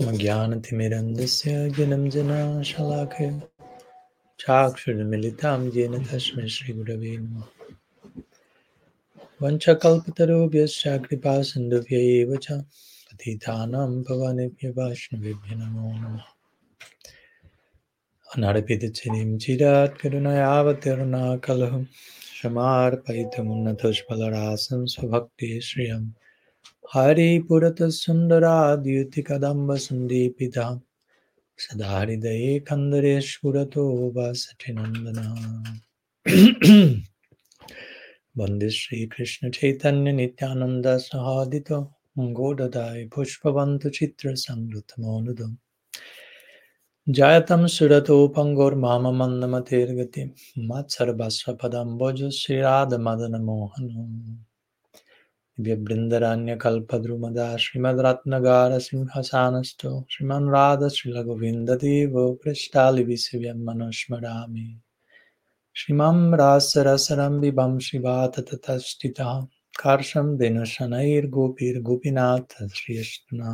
Jnanatimirandasya Janamjana Shalakaya Chakshurmilitam Jena Tasmai Shri Gurave Namaha. Vanchakalpatarubhyascha kripa sindhubhya eva cha patitanam pavanebhyo vaishnavebhyo namo namaha. Anarpitachirim chirat karunayavatiruna kalaham Shamarpaitam svabhakti shriyam Hari purata sundara dyuti kadamba sandipita Sadharidaye kandaresh purato vasatinandana. Vande Shri Krishna Chaitanya Nityananda Sahadito Godadai Pushpavantu Chitra Samrutamonudam Jayatam Surato Pangor Mama Mandamatirgati Matsarabhasra Padam Bojo Sri Radha Madana Mohanam Brindaranya Kalpadrumada Srimad Ratnagara Simhasanasto Sriman Radha Srila Govinda Devo Prashtali Visivyam Manoshmarami Shrimam Rasa Rasaram Vibham Shivata Tatashtita Karsham Venashanair Gopir Gopinath Shriyastana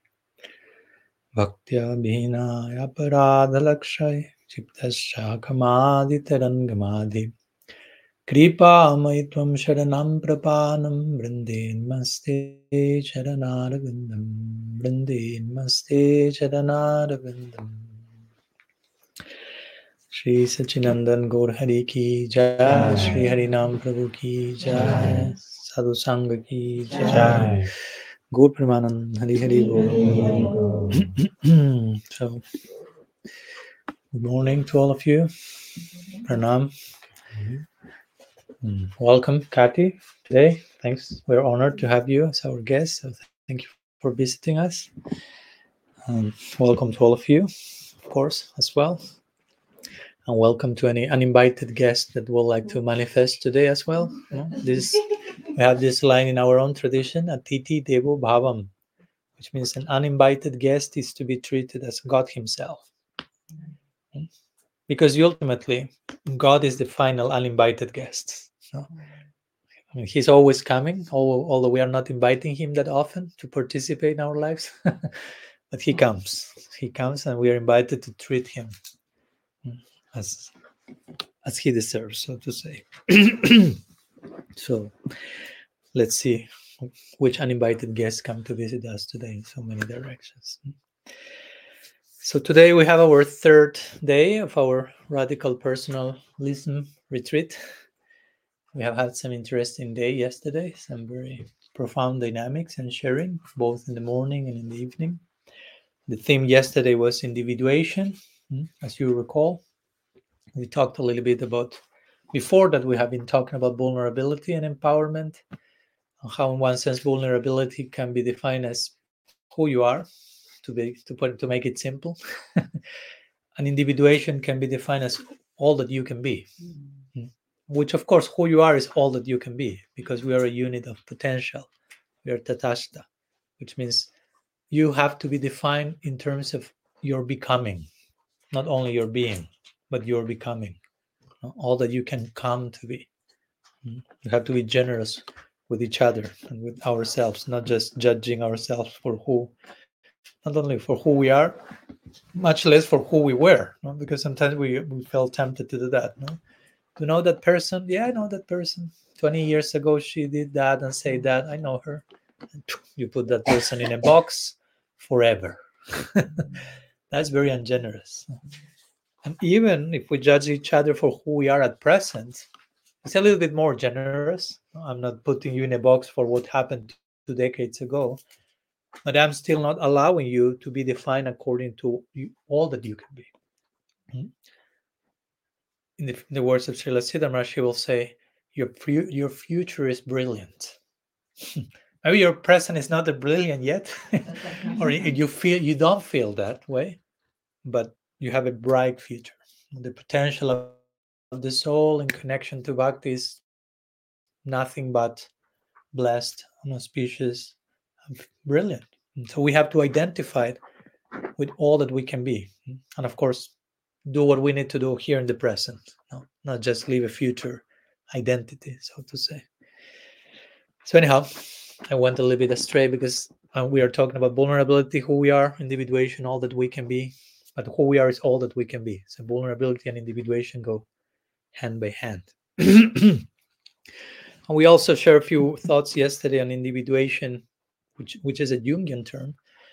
Bhaktya Bhina Aparadha Lakshay Chiptasya Kamadi Tarangamadi Kripa Amaitvam Sharanam Prapanam Brindin Maste Charanaragandam Brindin Maste Charanaragandam Shri Sachinandan Gaur Hari Ki Jai, Shri Harinam Prabhu Ki Jai, Sadhu Sangha Ki Jai, Gaur Pramanand Hari Hari Bol. So, good morning to all of you. Pranam. Welcome, Kati, today. Thanks. We're honored to have you as our guest. So thank you for visiting us. Welcome to all of you, of course, as well. And welcome to any uninvited guest that would like to manifest today as well. We have this line in our own tradition, Atiti Devo Bhavam, which means an uninvited guest is to be treated as God himself. Because ultimately, God is the final uninvited guest. I mean, he's always coming, although we are not inviting him that often to participate in our lives. But he comes. He comes and we are invited to treat him as he deserves, so to say. So let's see which uninvited guests come to visit us today in so many directions. So today we have our third day of our Radical Personalism retreat. We have had some interesting day yesterday, some very profound dynamics and sharing, both in the morning and in the evening. The theme yesterday was individuation, as you recall. We talked a little bit about, before that we have been talking about vulnerability and empowerment, and how in one sense vulnerability can be defined as who you are, to make it simple. And individuation can be defined as all that you can be, which of course who you are is all that you can be, because we are a unit of potential. We are Tatashta, which means you have to be defined in terms of your becoming, not only your being, but your becoming, all that you can come to be. You have to be generous with each other and with ourselves, not just judging ourselves for not only for who we are, much less for who we were, because sometimes we felt tempted to do that. To know that person, yeah, I know that person. 20 years ago, she did that and said that, I know her. And you put that person in a box forever. That's very ungenerous. And even if we judge each other for who we are at present, it's a little bit more generous. I'm not putting you in a box for what happened 2 decades ago, but I'm still not allowing you to be defined according to all that you can be. In the words of Srila Siddhartha, she will say, your future is brilliant. Maybe your present is not that brilliant yet, or you don't feel that way, but you have a bright future. The potential of the soul in connection to Bhakti is nothing but blessed, auspicious, brilliant. And so we have to identify it with all that we can be, and of course, do what we need to do here in the present, not just leave a future identity, so to say. So anyhow, I went a little bit astray because we are talking about vulnerability, who we are, individuation, all that we can be. But who we are is all that we can be. So vulnerability and individuation go hand by hand. And we also shared a few thoughts yesterday on individuation, which is a Jungian term,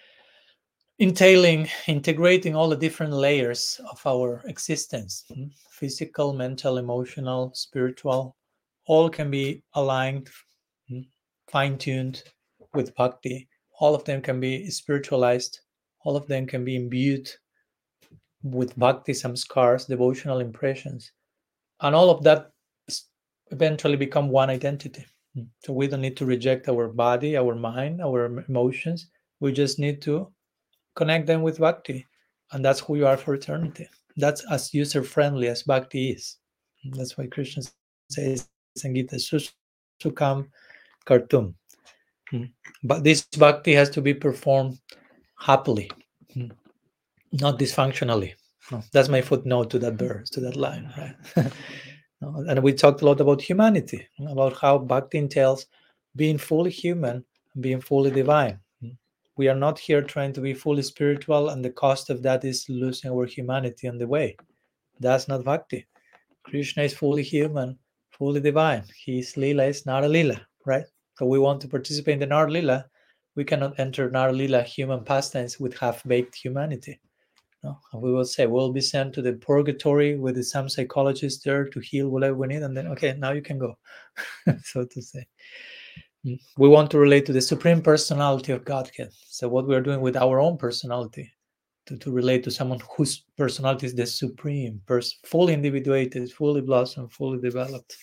integrating all the different layers of our existence, physical, mental, emotional, spiritual, all can be aligned, fine-tuned with bhakti. All of them can be spiritualized. All of them can be imbued with bhakti samskars, devotional impressions. And all of that eventually become one identity. So we don't need to reject our body, our mind, our emotions. We just need to connect them with bhakti. And that's who you are for eternity. That's as user-friendly as bhakti is. That's why Krishna says in Gita, Susukam Kartum. But this bhakti has to be performed happily, not dysfunctionally. No, that's my footnote to that verse, to that line, right? And we talked a lot about humanity, about how bhakti entails being fully human and being fully divine. We are not here trying to be fully spiritual, and the cost of that is losing our humanity on the way. That's not bhakti. Krishna is fully human, fully divine. His lila is Nara lila, right? So we want to participate in the Nara lila. We cannot enter Nara lila human pastimes with half-baked humanity. No? And we will say we'll be sent to the purgatory with some psychologist there to heal whatever we need, and then okay, now you can go, so to say. We want to relate to the supreme personality of Godhead. So what we are doing with our own personality to relate to someone whose personality is the supreme person, fully individuated, fully blossomed, fully developed.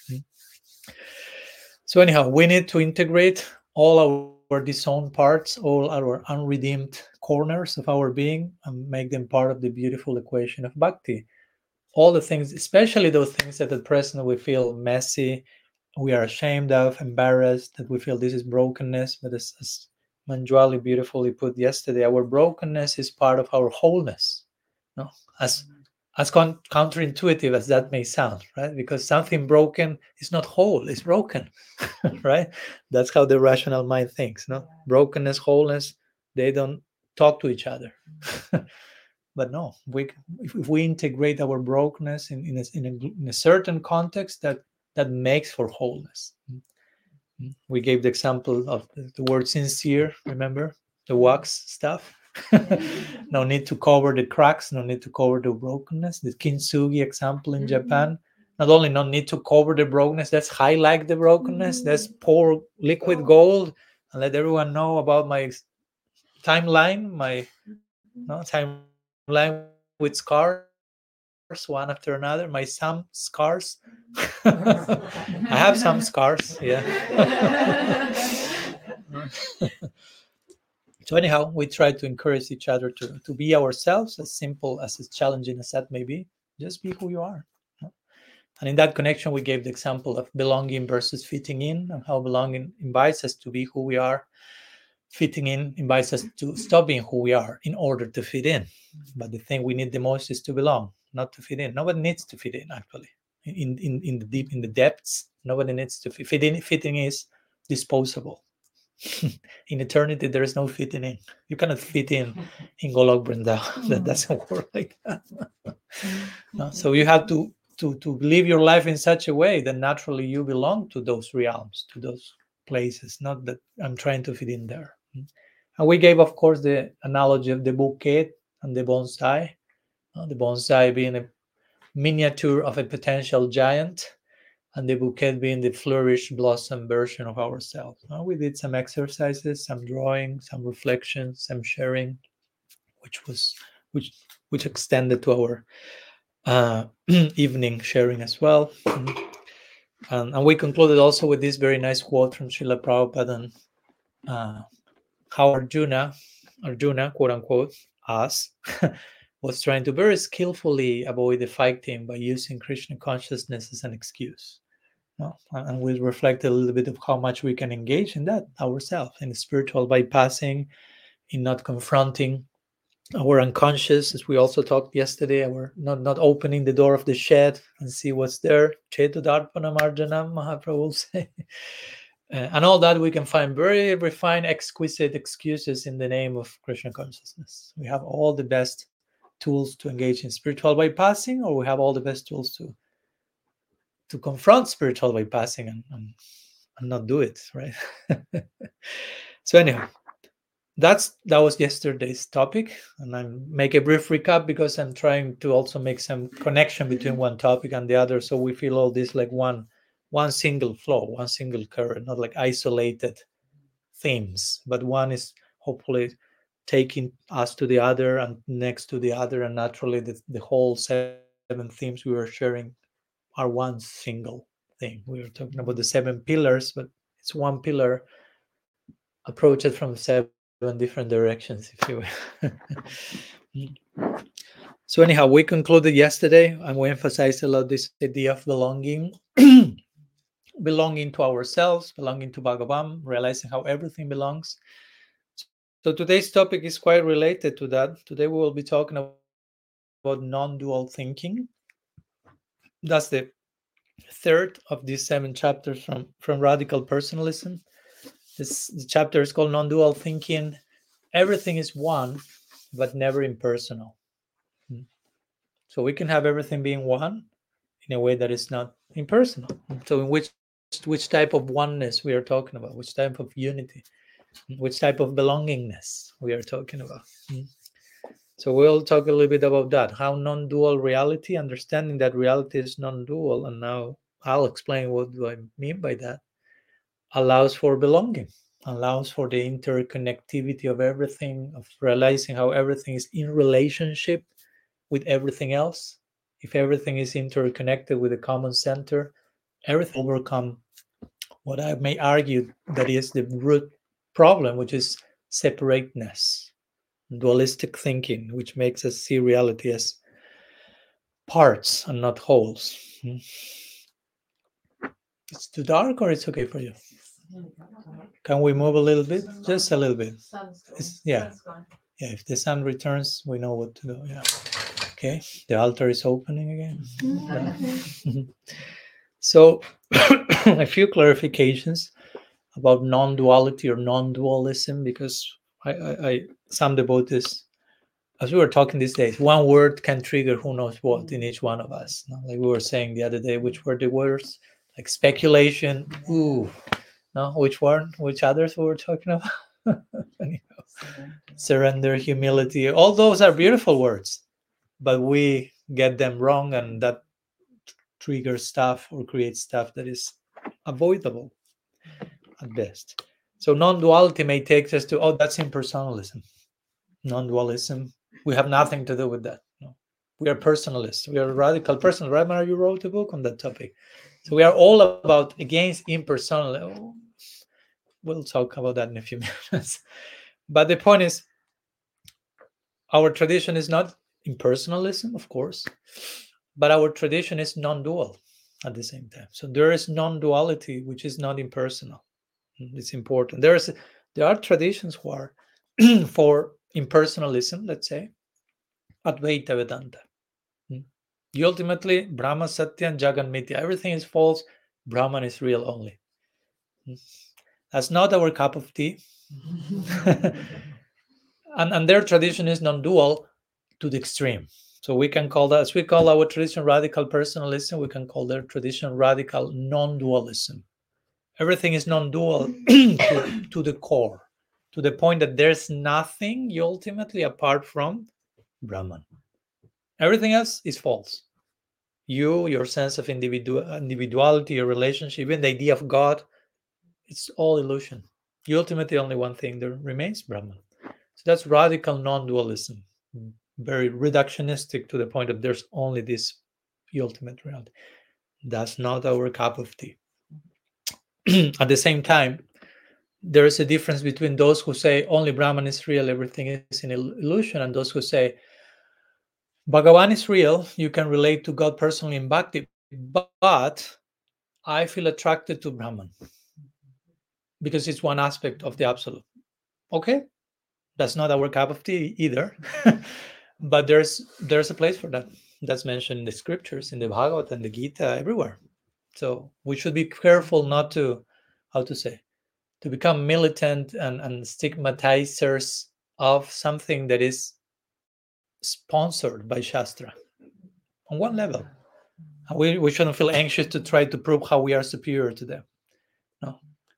So anyhow, we need to integrate all our disowned parts, all our unredeemed corners of our being, and make them part of the beautiful equation of bhakti. All the things, especially those things that at present we feel messy, we are ashamed of, embarrassed, that we feel this is brokenness. But as Manjwali beautifully put yesterday, our brokenness is part of our wholeness. No, as counterintuitive as that may sound, right? Because something broken is not whole; it's broken, right? That's how the rational mind thinks. No, brokenness, wholeness, they don't talk to each other. But no, if we integrate our brokenness in a certain context, that makes for wholeness. We gave the example of the word sincere, remember? The wax stuff. No need to cover the cracks, no need to cover the brokenness. The kintsugi example in Japan. Not only no need to cover the brokenness, let's highlight the brokenness, let's pour liquid gold and let everyone know about my timeline, my timeline with scars, one after another, my some scars. I have some scars, yeah. So anyhow, we try to encourage each other to be ourselves, as simple as challenging as that may be. Just be who you are. And in that connection, we gave the example of belonging versus fitting in, and how belonging invites us to be who we are. Fitting in invites us to stop being who we are in order to fit in. But the thing we need the most is to belong, not to fit in. Nobody needs to fit in, actually. In the depths, nobody needs to fit in. Fitting is disposable. In eternity, there is no fitting in. You cannot fit in Golok Vrindavan. That doesn't work like that. No? So you have to live your life in such a way that naturally you belong to those realms, to those places, not that I'm trying to fit in there. And we gave, of course, the analogy of the bouquet and the bonsai. The bonsai being a miniature of a potential giant, and the bouquet being the flourished blossom version of ourselves. We did some exercises, some drawing, some reflection, some sharing, which extended to our evening sharing as well. And we concluded also with this very nice quote from Srila Prabhupada on how Arjuna, quote unquote, us, was trying to very skillfully avoid the fighting by using Krishna consciousness as an excuse. And we reflect a little bit of how much we can engage in that ourselves, in spiritual bypassing, in not confronting our unconscious, as we also talked yesterday, our not opening the door of the shed and see what's there. Chetu Darpanam Arjanam, Mahaprabhu will say. And all that we can find very refined, exquisite excuses in the name of Krishna consciousness. We have all the best tools to engage in spiritual bypassing, or we have all the best tools to confront spiritual bypassing and not do it, right? So anyhow, that was yesterday's topic, and I make a brief recap because I'm trying to also make some connection between one topic and the other, so we feel all this like one single flow, one single current, not like isolated themes, but one is hopefully taking us to the other and next to the other, and naturally the whole 7 themes we were sharing are one single thing. We were talking about the 7 pillars, but it's one pillar approached from 7 different directions, if you will. So anyhow, we concluded yesterday and we emphasized a lot this idea of belonging, belonging to ourselves, belonging to Bhagavan, realizing how everything belongs. So today's topic is quite related to that. Today we will be talking about non-dual thinking. That's the third of these 7 chapters from Radical Personalism. The chapter is called Non-Dual Thinking. Everything is one, but never impersonal. So we can have everything being one in a way that is not impersonal. So in which type of oneness we are talking about, which type of unity, which type of belongingness we are talking about. So we'll talk a little bit about that, how non-dual reality, understanding that reality is non-dual, and now I'll explain what do I mean by that, allows for belonging, allows for the interconnectivity of everything, of realizing how everything is in relationship with everything else. If everything is interconnected with a common center, everything overcome what I may argue that is the root problem, which is separateness, dualistic thinking, which makes us see reality as parts and not wholes. It's too dark, or it's okay for you? Can we move a little bit? Just a little bit. Yeah. If the sun returns, we know what to do. Yeah. Okay. The altar is opening again. So a few clarifications about non-duality or non-dualism, because I some devotees, as we were talking these days, one word can trigger who knows what in each one of us. Like we were saying the other day, which were the words? Like speculation. Ooh. No, which others we were talking about? Surrender, humility. All those are beautiful words, but we get them wrong, and that triggers stuff or creates stuff that is avoidable at best. So non-duality may take us to, oh, that's impersonalism. Non-dualism, we have nothing to do with that. No. We are personalists. We are radical personalists. Right, Mara, you wrote a book on that topic. So we are all about against impersonalism. We'll talk about that in a few minutes. But the point is, our tradition is not impersonalism, of course, but our tradition is non-dual at the same time. So there is non-duality, which is not impersonal. It's important. There are traditions who are for impersonalism, let's say, Advaita Vedanta. Ultimately, Brahma, Satya, and Jagan Mithya. Everything is false. Brahman is real only. That's not our cup of tea. and their tradition is non-dual to the extreme. So we can call that, as we call our tradition radical personalism, we can call their tradition radical non-dualism. Everything is non-dual to the core, to the point that there's nothing ultimately apart from Brahman. Everything else is false. Your sense of individuality, your relationship, even the idea of God, it's all illusion. Ultimately, only one thing there remains, Brahman. So that's radical non-dualism, very reductionistic to the point that there's only this ultimate reality. That's not our cup of tea. At the same time, there is a difference between those who say only Brahman is real, everything is an illusion, and those who say Bhagavan is real, you can relate to God personally in bhakti, but I feel attracted to Brahman because it's one aspect of the absolute. Okay, that's not our cup of tea either, but there's a place for that. That's mentioned in the scriptures, in the Bhagavad and the Gita, everywhere. So we should be careful not to how to say, to become militant and stigmatizers of something that is sponsored by Shastra on one level. And we shouldn't feel anxious to try to prove how we are superior to them. No.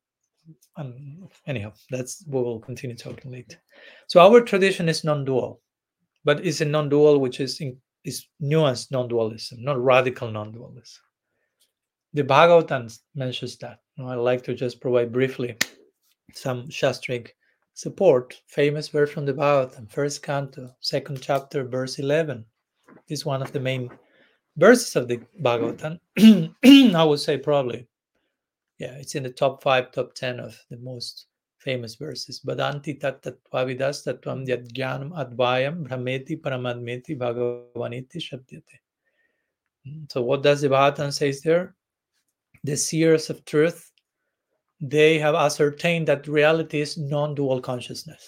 Anyhow, that's we will continue talking later. So our tradition is non-dual, but it's a non-dual which is nuanced non-dualism, not radical non-dualism. The Bhagavatam mentions that. I'd like to just provide briefly some Shastric support. Famous verse from the Bhagavatam, first canto, second chapter, verse 11. This is one of the main verses of the Bhagavatam. I would say probably, it's in the top 5, top 10 of the most famous verses. Badanti tattvavidas tattvam yadgyanam advayam brahmeti paramadmeti bhagavaniti shabdyate. So what does the Bhagavatam says there? The seers of truth, they have ascertained that reality is non-dual consciousness.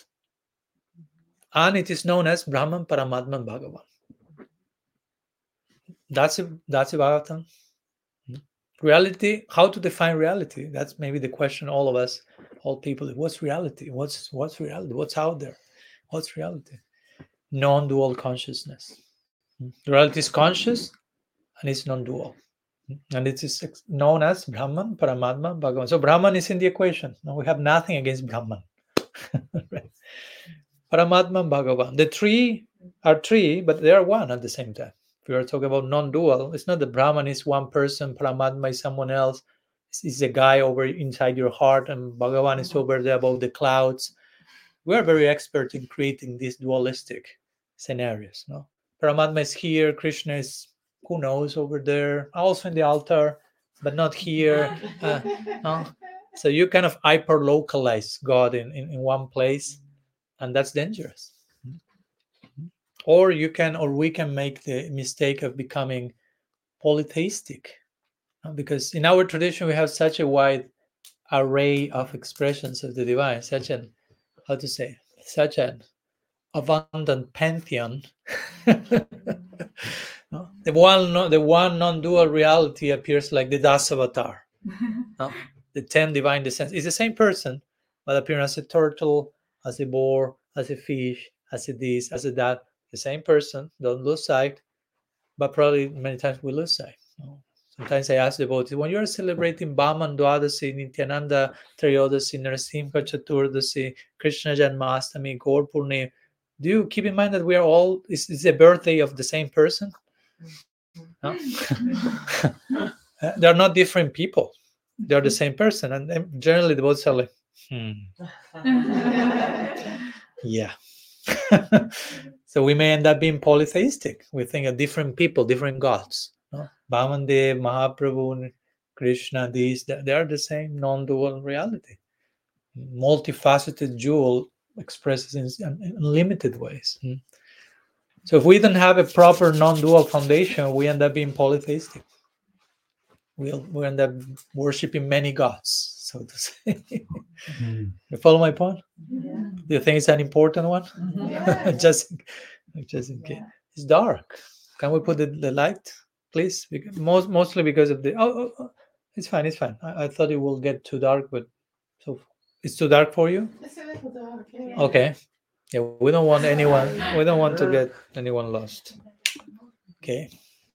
And it is known as Brahman, Paramatman, Bhagavan. That's a Bhagavatam. Reality, how to define reality? That's maybe the question all of us, all people, what's reality? What's reality? What's out there? What's reality? Non-dual consciousness. Reality is conscious and it's non-dual. And it is known as Brahman, Paramatma, Bhagavan. So Brahman is in the equation. Now we have nothing against Brahman. Right? Paramatma and Bhagavan. The three are three, but they are one at the same time. If we are talking about non-dual, it's not that Brahman is one person, Paramatma is someone else. It's a guy over inside your heart, and Bhagavan is over there above the clouds. We are very expert in creating these dualistic scenarios. No, Paramatma is here, Krishna is who knows over there, also in the altar, but not here. No? So you kind of hyper localize God in one place, and that's dangerous. Or we can make the mistake of becoming polytheistic, because in our tradition we have such a wide array of expressions of the divine, such an abundant pantheon. No? The one non-dual reality appears like the Dasavatar. No? The 10 divine descents. It's the same person, but appearing as a turtle, as a boar, as a fish, as a this, as a that. The same person. Don't lose sight. But probably many times we lose sight. No? Sometimes I ask devotees, when you're celebrating Bhaman Dwadasi, Nityananda Trayodasi, Narasimha Chaturdasi, Krishna Janmashtami, Gaur Purnima, do you keep in mind that we are all, is the birthday of the same person? No? They're not different people. They're the same person. And generally the devotees are like, yeah. So we may end up being polytheistic. We think of different people, different gods. No? Vamandev, Mahaprabhu, Krishna, they are the same non-dual reality. Multifaceted jewel expresses in unlimited ways. So if we don't have a proper non-dual foundation, we end up being polytheistic. We'll end up worshiping many gods, so to say. You follow my point? Yeah. Do you think it's an important one? Yeah. just in case. It's dark. Can we put the light, please? Because mostly because of the it's fine. I thought it will get too dark, but so it's too dark for you. It's a little dark. Yeah. Okay. Yeah, we don't want anyone. We don't want to get anyone lost. Okay.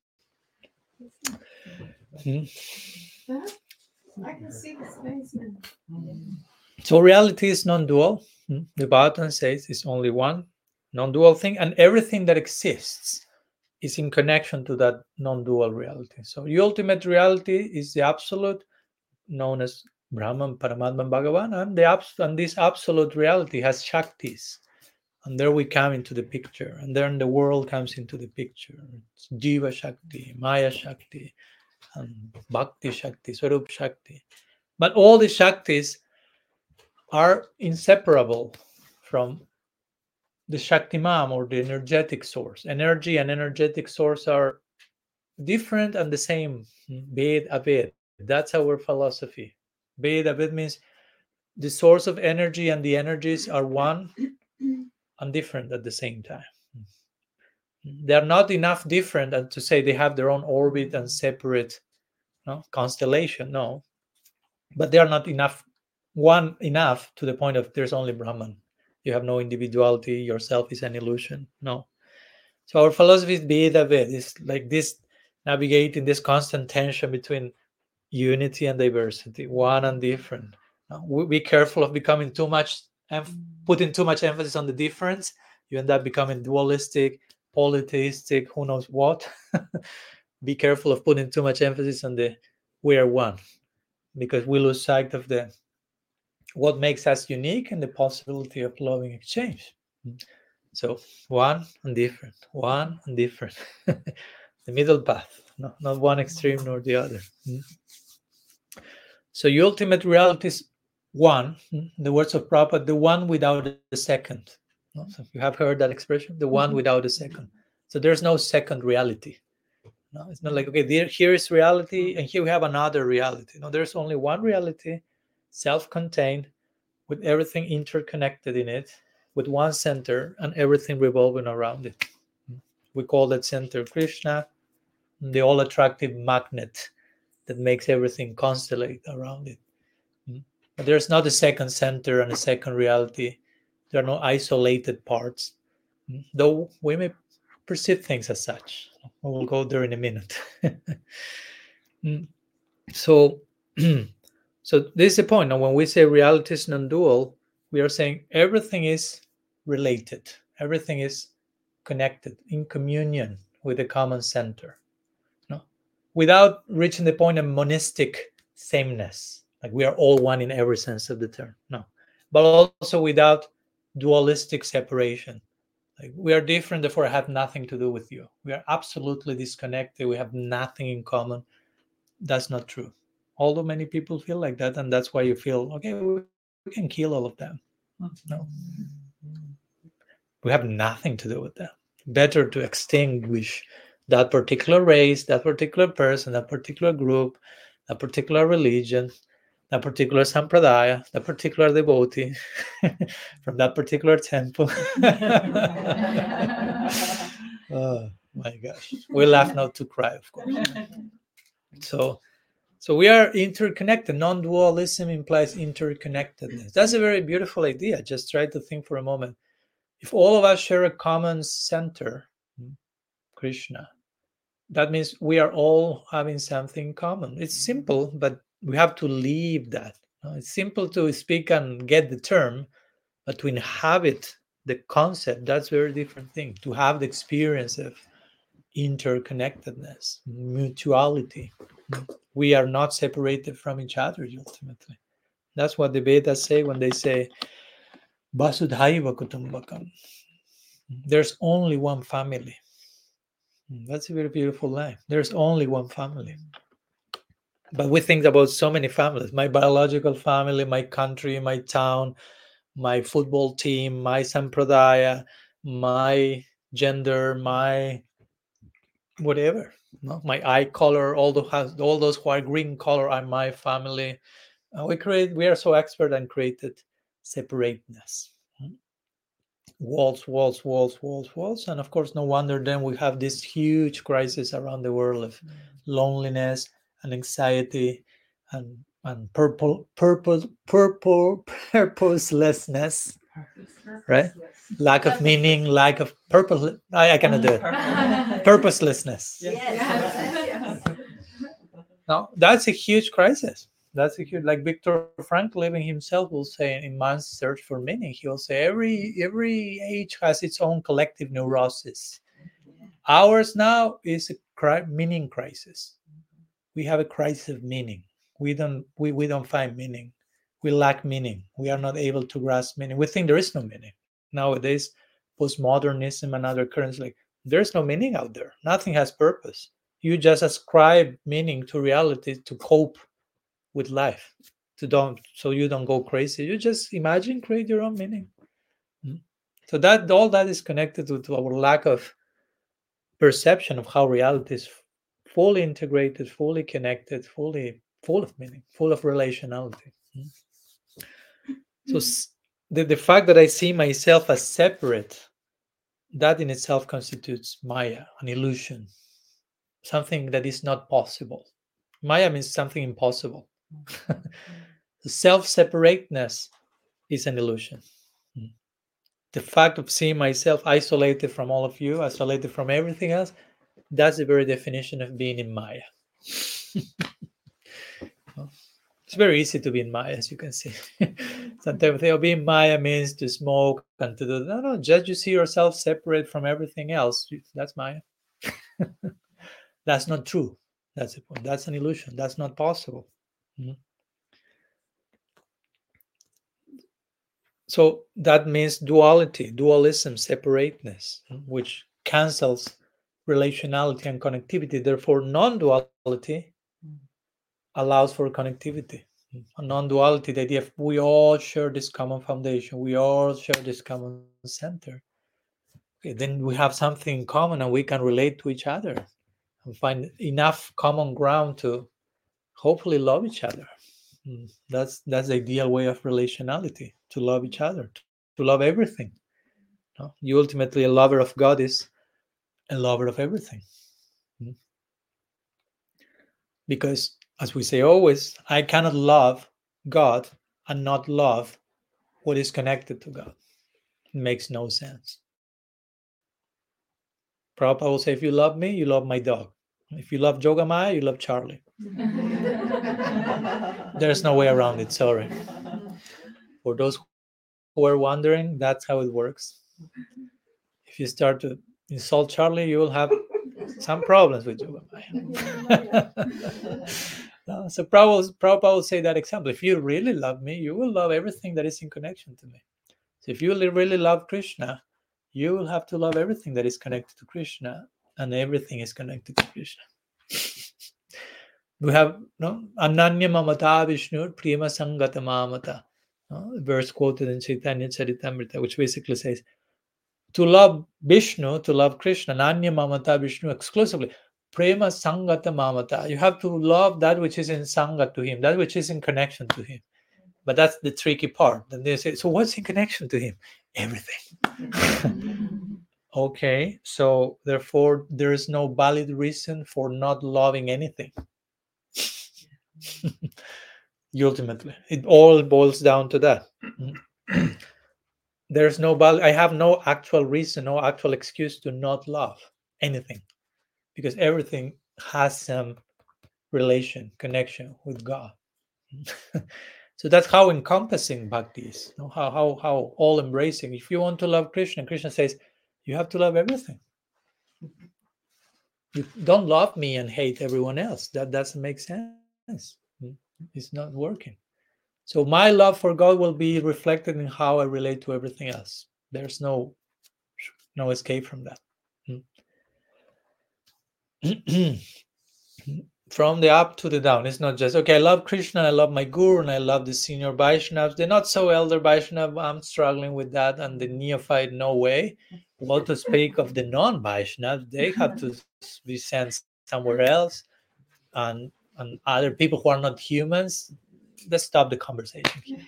I can see the space now. So reality is non-dual. The Bhagavatam says it's only one non-dual thing, and everything that exists is in connection to that non-dual reality. So the ultimate reality is the absolute, known as Brahman, Paramatman, Bhagavan, and this absolute reality has Shaktis. And there we come into the picture, and then the world comes into the picture. It's Jiva Shakti, Maya Shakti, and Bhakti Shakti, Swarup Shakti. But all the Shaktis are inseparable from the Shaktimam, or the energetic source. Energy and energetic source are different and the same. Ved Aved. That's our philosophy. Ved Aved means the source of energy and the energies are one and different at the same time. They're not enough different to say they have their own orbit and separate constellation. No. but they are not enough to the point of there's only Brahman. You have no individuality. Yourself is an illusion. No. So our philosophy is Veda Ved. It's like this, navigating this constant tension between unity and diversity, one and different. Be careful of becoming too much, putting too much emphasis on the difference. You end up becoming dualistic, polytheistic, who knows what. Be careful of putting too much emphasis on the we are one, because we lose sight of the what makes us unique and the possibility of loving exchange. So one and different, one and different. The middle path, not one extreme nor the other. So your ultimate reality is one. The words of Prabhupada, the one without a second. So you have heard that expression, the one without a second. So there's no second reality. No, it's not like, okay, here is reality and here we have another reality. No, there's only one reality, self-contained, with everything interconnected in it, with one center and everything revolving around it. We call that center Krishna, the all-attractive magnet that makes everything constellate around it. But there's not a second center and a second reality. There are no isolated parts, though we may perceive things as such. We'll go there in a minute. So this is the point. Now, when we say reality is non-dual, we are saying everything is related. Everything is connected in communion with a common center. No? Without reaching the point of monistic sameness, like we are all one in every sense of the term. No. But also without dualistic separation. Like we are different, therefore I have nothing to do with you. We are absolutely disconnected. We have nothing in common. That's not true. Although many people feel like that, and that's why you feel, okay, we can kill all of them. No. We have nothing to do with that. Better to extinguish that particular race, that particular person, that particular group, that particular religion, that particular sampradaya, that particular devotee from that particular temple. Oh my gosh. We laugh not to cry, of course. So we are interconnected. Non-dualism implies interconnectedness. That's a very beautiful idea. Just try to think for a moment. If all of us share a common center, Krishna, that means we are all having something in common. It's simple, but we have to leave that. It's simple to speak and get the term, but to inhabit the concept, that's a very different thing. To have the experience of interconnectedness, mutuality. We are not separated from each other ultimately. That's what the Vedas say when they say Vasudhaiva Kutumbakam. There's only one family. That's a very beautiful line. There's only one family. But we think about so many families. My biological family, my country, my town, my football team, my sampradaya, my gender, my whatever. No? My eye color, all those who are green color are my family. We are so expert and created separateness. Walls, and of course, no wonder then we have this huge crisis around the world of loneliness and anxiety and purposelessness, right? Lack of meaning, lack of purpose. I cannot do it. Purposelessness. Yes. Now that's a huge crisis. That's a huge, like Viktor Frankl even himself will say in Man's Search for Meaning, he'll say every age has its own collective neurosis. Ours now is a meaning crisis. We have a crisis of meaning. We don't find meaning. We lack meaning. We are not able to grasp meaning. We think there is no meaning. Nowadays, postmodernism and other currents, like there's no meaning out there. Nothing has purpose. You just ascribe meaning to reality to cope with life, so you don't go crazy. You just imagine, create your own meaning. So that all that is connected to our lack of perception of how reality is fully integrated, fully connected, full of meaning, full of relationality. So the fact that I see myself as separate, that in itself constitutes Maya, an illusion, something that is not possible. Maya means something impossible. Self-separateness is an illusion. The fact of seeing myself isolated from all of you, isolated from everything else, that's the very definition of being in Maya. It's very easy to be in Maya, as you can see. Sometimes they being Maya means to smoke and to do. No, just you see yourself separate from everything else. That's Maya. That's not true. That's the point. That's an illusion. That's not possible. Mm-hmm. So that means duality, dualism, separateness, which cancels relationality and connectivity. Therefore, non-duality allows for connectivity. A non-duality, the idea of we all share this common foundation, we all share this common center. Okay, then we have something in common and we can relate to each other and find enough common ground to hopefully love each other. That's the ideal way of relationality, to love each other, to love everything. No? You ultimately, a lover of God is a lover of everything. Because, as we say always, I cannot love God and not love what is connected to God. It makes no sense. Prabhupada will say, if you love me, you love my dog. If you love Jogamaya, you love Charlie. There's no way around it, sorry. For those who are wondering, that's how it works. If you start to insult Charlie, you will have some problems with Jogamaya. So Prabhupada will say that example. If you really love me, you will love everything that is in connection to me. So if you really love Krishna, you will have to love everything that is connected to Krishna, and everything is connected to Krishna. We have Ananya Mamata Vishnu Prima Sangata Mamata, verse quoted in Chaitanya Charitamrita, which basically says, to love Vishnu, to love Krishna, Ananya Mamata Vishnu exclusively, Prema Sangata Mamata. You have to love that which is in Sangha to him, that which is in connection to him. But that's the tricky part. Then they say, so what's in connection to him? Everything. Okay, so therefore there is no valid reason for not loving anything. Ultimately, it all boils down to that. There's no valid, I have no actual reason, no actual excuse to not love anything, because everything has some relation, connection with God. So that's how encompassing bhakti is, how all embracing. If you want to love Krishna, Krishna says you have to love everything. You don't love me and hate everyone else. That doesn't make sense. It's not working. So my love for God will be reflected in how I relate to everything else. There's no escape from that. From the up to the down. It's not just, okay, I love Krishna, I love my guru, and I love the senior Vaishnavas. They're not so elder Vaishnav. I'm struggling with that. And the neophyte, no way. Well, to speak of the non-Vaishnavas, they have to be sent somewhere else. And other people who are not humans, let's stop the conversation here.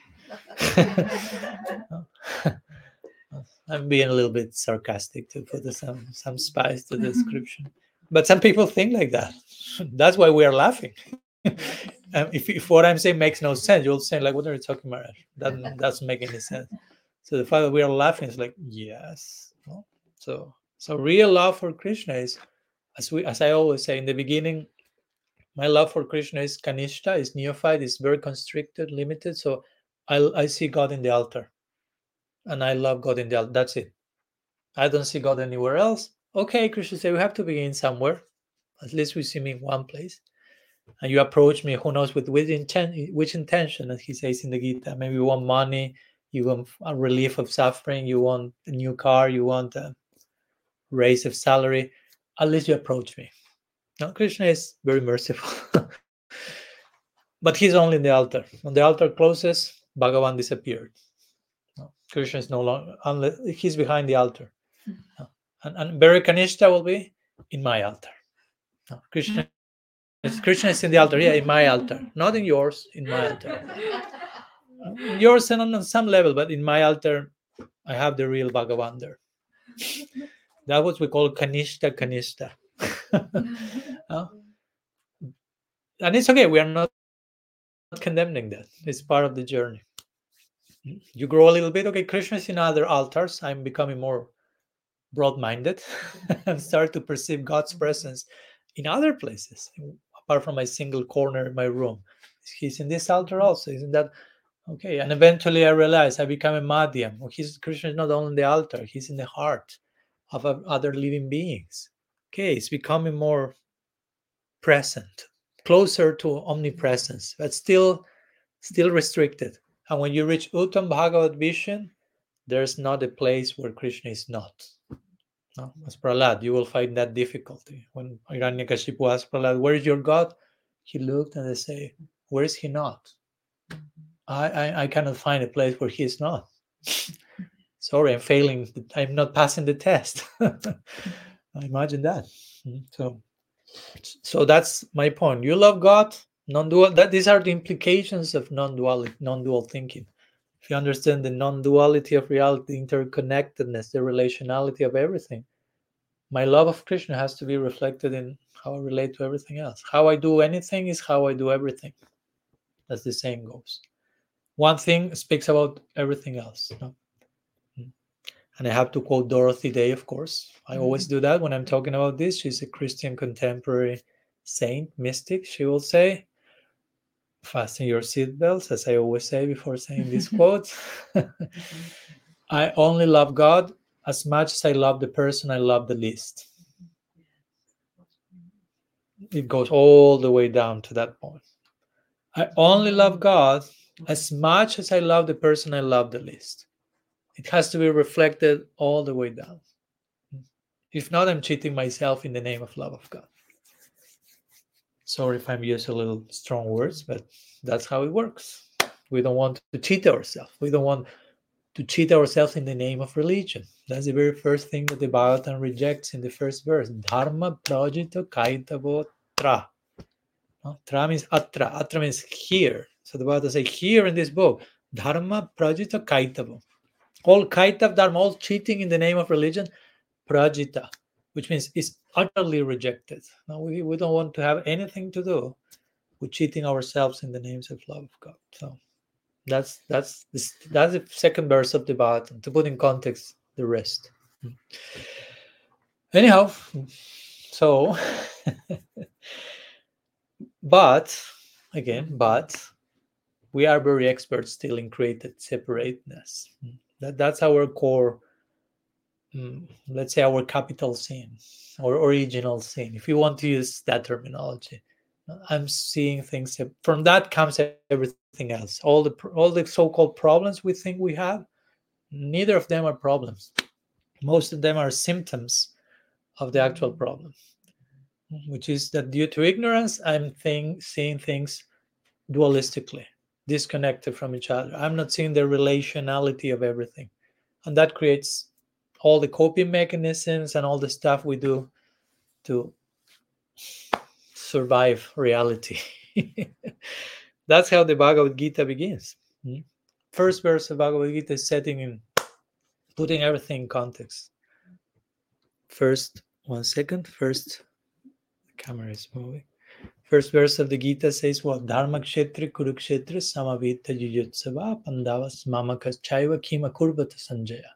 I'm being a little bit sarcastic to put some spice to the description. But some people think like that. That's why we are laughing. If what I'm saying makes no sense, you'll say, like, what are you talking about? That doesn't make any sense. So the fact that we are laughing is like, yes. So real love for Krishna is, as I always say in the beginning, my love for Krishna is kanishta, is neophyte, is very constricted, limited. So I see God in the altar. And I love God in the altar. That's it. I don't see God anywhere else. Okay, Krishna said, we have to begin somewhere. At least we see me in one place. And you approach me, who knows with which intention, as he says in the Gita. Maybe you want money, you want a relief of suffering, you want a new car, you want a raise of salary. At least you approach me. Now, Krishna is very merciful. But he's only in the altar. When the altar closes, Bhagavan disappeared. Krishna is no longer, unless he's behind the altar. And Bhari Kanishta will be in my altar. Krishna is in the altar, in my altar. Not in yours, in my altar. Yours and on some level, but in my altar, I have the real Bhagavan there. That's what we call Kanishta. And it's okay, we are not condemning that. It's part of the journey. You grow a little bit. Okay, Krishna is in other altars. I'm becoming more broad-minded and start to perceive God's presence in other places, apart from my single corner in my room. He's in this altar also. Isn't that okay? And eventually I realize I become a Madhyam. Well, Krishna is not only in the altar, he's in the heart of other living beings. Okay, it's becoming more present, closer to omnipresence, but still restricted. And when you reach Uttam Bhagavad vision, there's not a place where Krishna is not. No, as Prahlad, you will find that difficulty. When Hiranyakashipu asked Prahlad, "Where is your God?" He looked and they say, "Where is he not? I cannot find a place where he is not." Sorry, I'm failing. I'm not passing the test. Imagine that. So that's my point. You love God, non-dual. These are the implications of non-dual thinking. If you understand the non-duality of reality, the interconnectedness, the relationality of everything, my love of Krishna has to be reflected in how I relate to everything else. How I do anything is how I do everything. As the saying goes. One thing speaks about everything else. No? And I have to quote Dorothy Day, of course. I always do that when I'm talking about this. She's a Christian contemporary saint, mystic. She will say, fasten your seatbelts, as I always say before saying this quote. I only love God as much as I love the person I love the least. It goes all the way down to that point. I only love God as much as I love the person I love the least. It has to be reflected all the way down. If not, I'm cheating myself in the name of love of God. Sorry if I'm using a little strong words, but that's how it works. We don't want to cheat ourselves. We don't want to cheat ourselves in the name of religion. That's the very first thing that the Bhagavatam rejects in the first verse. Dharma prajita kaitavo tra. No? Tra means atra. Atra means here. So the Bhagavatam says here in this book, Dharma prajita kaitavo. All kaitav dharma, all cheating in the name of religion, prajita, which means it's utterly rejected. Now we don't want to have anything to do with cheating ourselves in the names of love of God. So that's the second verse of the Bhagavatam, to put in context the rest. Anyhow, so but we are very experts still in created separateness. That's our core, let's say our capital sin or original sin, if you want to use that terminology. I'm seeing things from that comes everything else. All the so-called problems we think we have, neither of them are problems. Most of them are symptoms of the actual problem, which is that due to ignorance, I'm seeing things dualistically, disconnected from each other. I'm not seeing the relationality of everything, and that creates all the coping mechanisms and all the stuff we do to survive reality. That's how the Bhagavad Gita begins. First verse of Bhagavad Gita is putting everything in context. First, the camera is moving. First verse of the Gita says what? Dharma kshetra kurukshetra samaveta yujutsava pandavas mamakas chaiva kima kurvata sanjaya.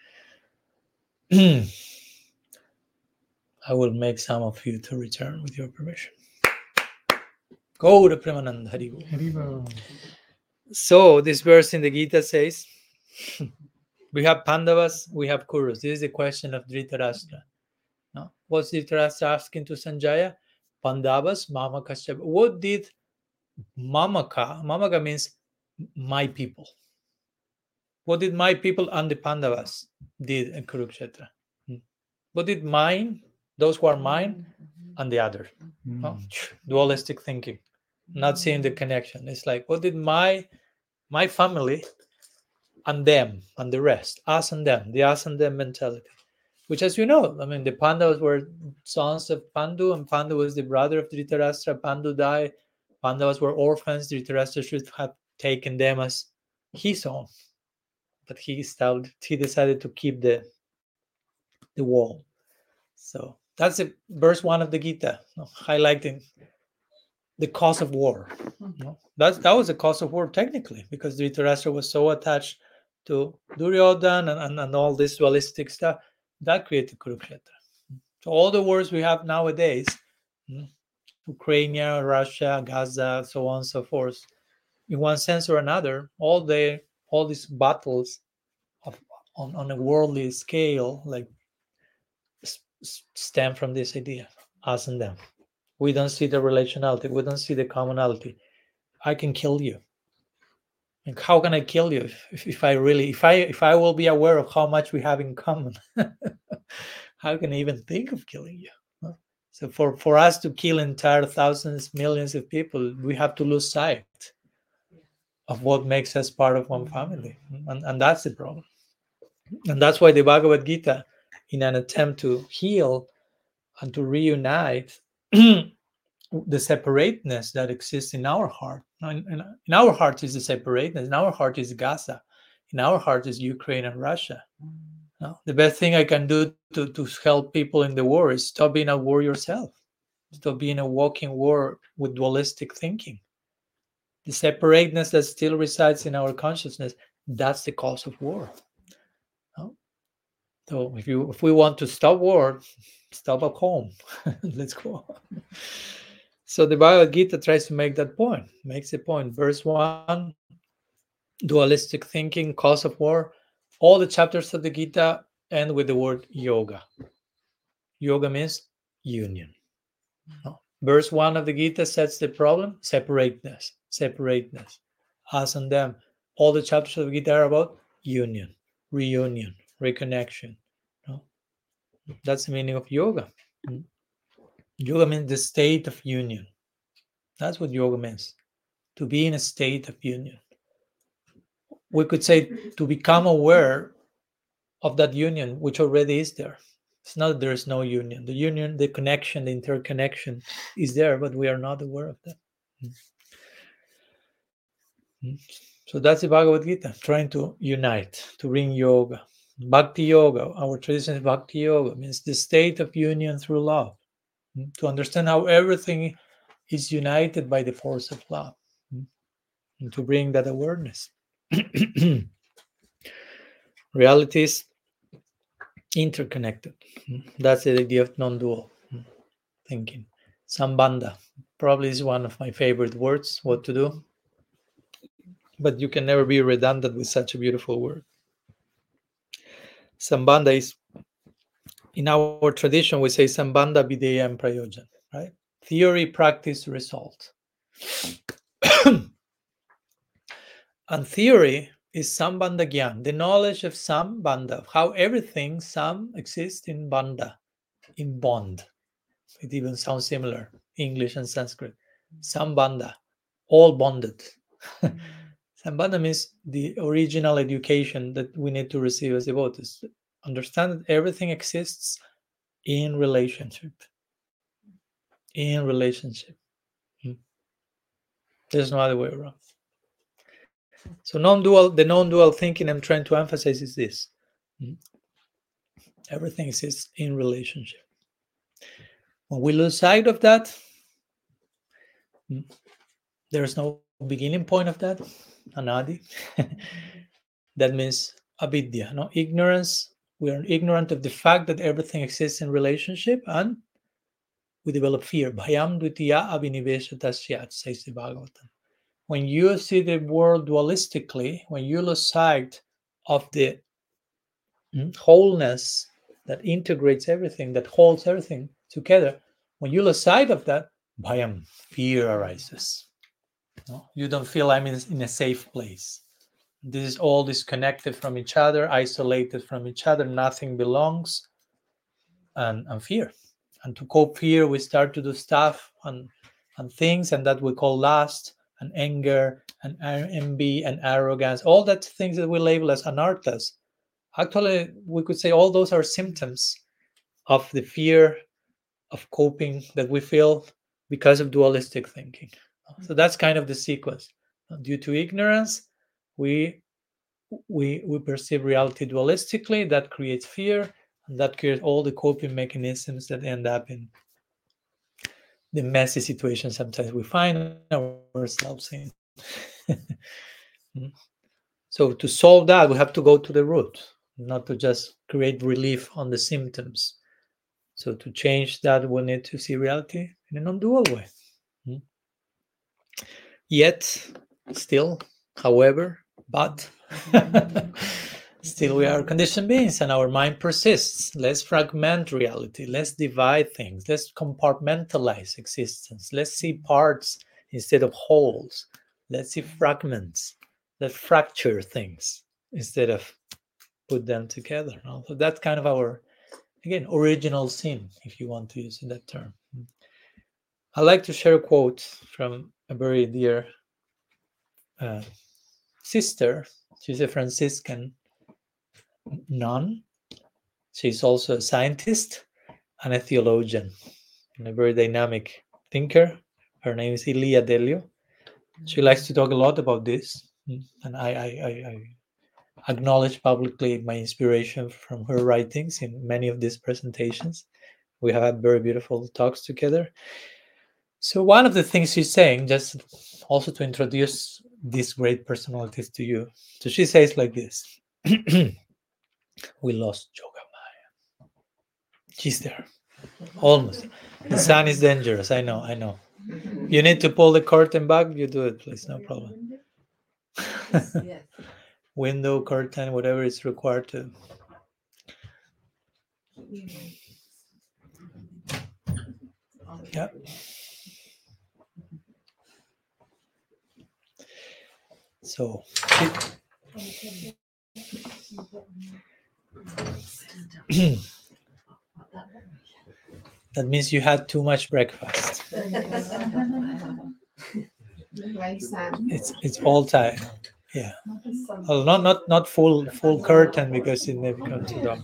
I will make some of you to return with your permission. Go to Premanand Haribo. So this verse in the Gita says, we have Pandavas, we have Kurus. This is the question of Dhritarashtra. No? What's Dhritarashtra asking to Sanjaya? Pandavas, Mamaka. What did Mamaka? Mamaka means my people. What did my people and the Pandavas did in Kurukshetra? What did mine, those who are mine, and the other? Oh, dualistic thinking, not seeing the connection. It's like, what did my family and them and the rest, us and them, the us and them mentality, which, as you know, I mean, the Pandavas were sons of Pandu, and Pandu was the brother of Dhritarashtra. Pandu died. Pandavas were orphans. Dhritarashtra should have taken them as his own, but he decided to keep the wall. So that's verse 1 of the Gita, highlighting the cause of war. That was the cause of war technically, because Dhritarashtra was so attached to Duryodhana and all this dualistic stuff that created Kurukshetra. So all the wars we have nowadays, Ukraine, Russia, Gaza, so on and so forth, in one sense or another, all these battles on a worldly scale, like stem from this idea, us and them. We don't see the relationality. We don't see the commonality. I can kill you. And how can I kill you if I will be aware of how much we have in common? How can I even think of killing you? So for us to kill entire thousands, millions of people, we have to lose sight of what makes us part of one family. And that's the problem. And that's why the Bhagavad Gita, in an attempt to heal and to reunite the separateness that exists in our heart. In our heart is the separateness. In our heart is Gaza. In our heart is Ukraine and Russia. The best thing I can do to help people in the war is stop being a war yourself. Stop being a walking war with dualistic thinking. The separateness that still resides in our consciousness, that's the cause of war. So if we want to stop war, stop at home. Let's go. So the Bhagavad Gita tries to make that point, makes a point. Verse 1, dualistic thinking, cause of war. All the chapters of the Gita end with the word yoga. Yoga means union. Verse 1 of the Gita sets the problem, separateness. Us and them. All the chapters of the Gita are about union, reunion, reconnection. That's the meaning of yoga. Yoga means the state of union. That's what yoga means, to be in a state of union. We could say to become aware of that union, which already is there. It's not that there is no union. The union, the connection, the interconnection is there, but we are not aware of that. So that's the Bhagavad Gita, trying to unite, to bring yoga. Bhakti yoga, our tradition is bhakti yoga, means the state of union through love. To understand how everything is united by the force of love, and to bring that awareness. Reality is interconnected. That's the idea of non-dual thinking. Sambandha probably is one of my favorite words, what to do. But you can never be redundant with such a beautiful word. Sambandha is, in our tradition, we say Sambandha, Videya, and Prayojan, right? Theory, practice, result. And theory is Sambandha Gyan, the knowledge of Sambandha, of how everything, Sam, exists in Bandha, in bond. It even sounds similar, English and Sanskrit. Sambandha, all bonded. Sambandha means the original education that we need to receive as devotees. Understand that everything exists in relationship. In relationship. There's no other way around. So the non-dual thinking I'm trying to emphasize is this. Everything exists in relationship. When we lose sight of that, there's no beginning point of that, anadi. That means avidya, no ignorance. We are ignorant of the fact that everything exists in relationship, and we develop fear. Bhayam dvitiya abhinivesata syat, says the Bhagavatam. When you see the world dualistically, when you lose sight of the wholeness that integrates everything, that holds everything together, when you lose sight of that, bhayam, fear arises. No? You don't feel I'm in a safe place. This is all disconnected from each other, isolated from each other, nothing belongs, and fear. And to cope fear, we start to do stuff and things, and that we call lust and anger and envy and arrogance, all that things that we label as anarthas. Actually, we could say all those are symptoms of the fear of coping that we feel because of dualistic thinking. So that's kind of the sequence. Due to ignorance, we perceive reality dualistically. That creates fear, and that creates all the coping mechanisms that end up in the messy situation sometimes we find ourselves in. So to solve that, we have to go to the root, not to just create relief on the symptoms. So to change that, we need to see reality in a non-dual way. Yet, still, however, but still we are conditioned beings and our mind persists. Let's fragment reality. Let's divide things. Let's compartmentalize existence. Let's see parts instead of wholes. Let's see fragments. Let's fracture things instead of put them together. No? So that's kind of our, again, original sin, if you want to use that term. I like to share a quote from a very dear sister. She's a Franciscan nun. She's also a scientist and a theologian and a very dynamic thinker. Her name is Ilia Delio. She likes to talk a lot about this, and I acknowledge publicly my inspiration from her writings in many of these presentations. We have had very beautiful talks together. So one of the things she's saying, just also to introduce these great personalities to you. So she says like this. We lost Yoga Maya. She's there. Almost. The sun is dangerous. I know. You need to pull the curtain back. You do it, please. No problem. Window, curtain, whatever is required to. Yeah. So that means you had too much breakfast. It's all time. Yeah. Well, not full curtain because it may become too dark.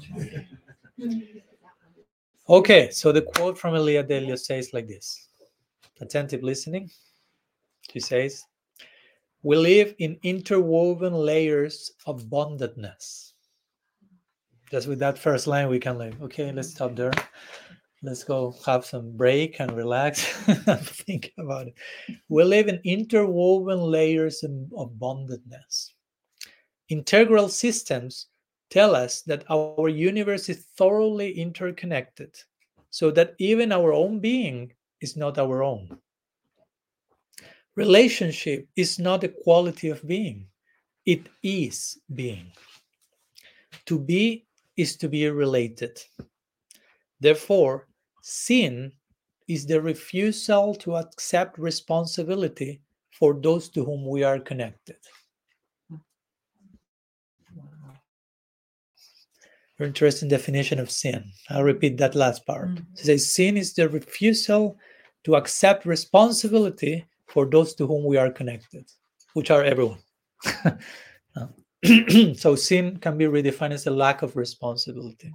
Okay, so the quote from Elia Delio says like this. Attentive listening. She says, we live in interwoven layers of bondedness. Just with that first line, we can like, okay, let's stop there. Let's go have some break and relax and think about it. We live in interwoven layers of bondedness. Integral systems tell us that our universe is thoroughly interconnected, so that even our own being is not our own. Relationship is not a quality of being, it is being. To be is to be related. Therefore, sin is the refusal to accept responsibility for those to whom we are connected. Very interesting definition of sin. I'll repeat that last part. It says sin is the refusal to accept responsibility for those to whom we are connected, which are everyone. So sin can be redefined as a lack of responsibility.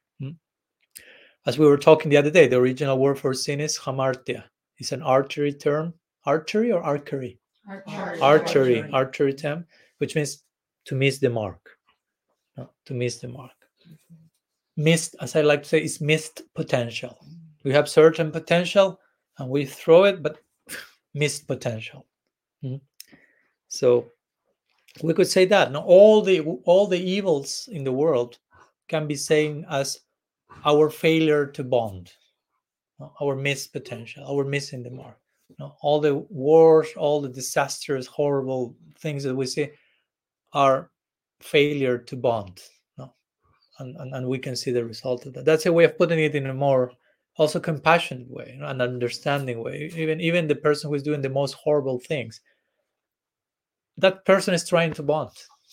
As we were talking the other day, the original word for sin is hamartia. It's an archery term. Archery or archery? Archery term, which means to miss the mark. No, to miss the mark. Missed, as I like to say, is missed potential. We have certain potential and we throw it, but missed potential. So we could say that now all the evils in the world can be seen as our failure to bond, our missed potential, our missing the mark. All the wars, all the disastrous, horrible things that we see are failure to bond. And we can see the result of that. That's a way of putting it in a more also compassionate way, an understanding way. Even the person who is doing the most horrible things, that person is trying to bond.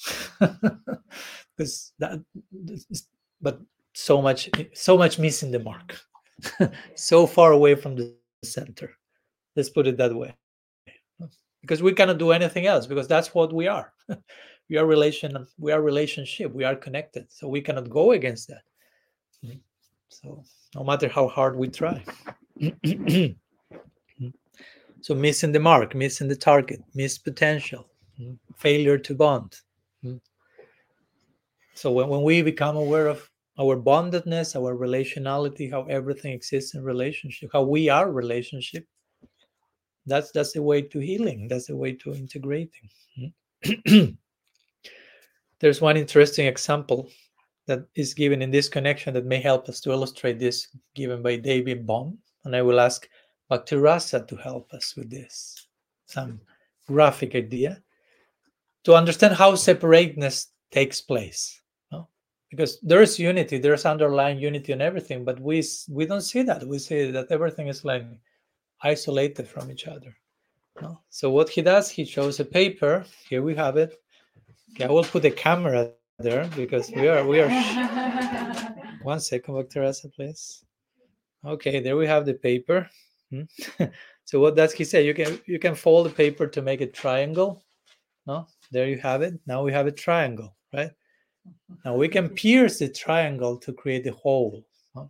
But so much missing the mark, so far away from the center. Let's put it that way, because we cannot do anything else, because that's what we are. We are relationship. We are connected, so we cannot go against that. So no matter how hard we try. So missing the mark, missing the target, missed potential, failure to bond. So when we become aware of our bondedness, our relationality, how everything exists in relationship, how we are relationship. That's the way to healing. That's the way to integrating. There's one interesting example that is given in this connection that may help us to illustrate this, given by David Bohm. And I will ask Bhakti-Rasa to help us with this, some graphic idea, to understand how separateness takes place. No? Because there is unity, there's underlying unity in everything, but we don't see that. We see that everything is like isolated from each other. No? So what he does, he shows a paper. Here we have it. Okay, I will put the camera there because we are. One second, Bhakti-Rasa, please. Okay, there we have the paper. So what does he say? You can fold the paper to make a triangle. No, there you have it. Now we have a triangle, right? Now we can pierce the triangle to create a hole. No?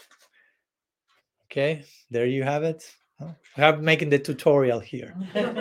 Okay, there you have it. No? We have making the tutorial here.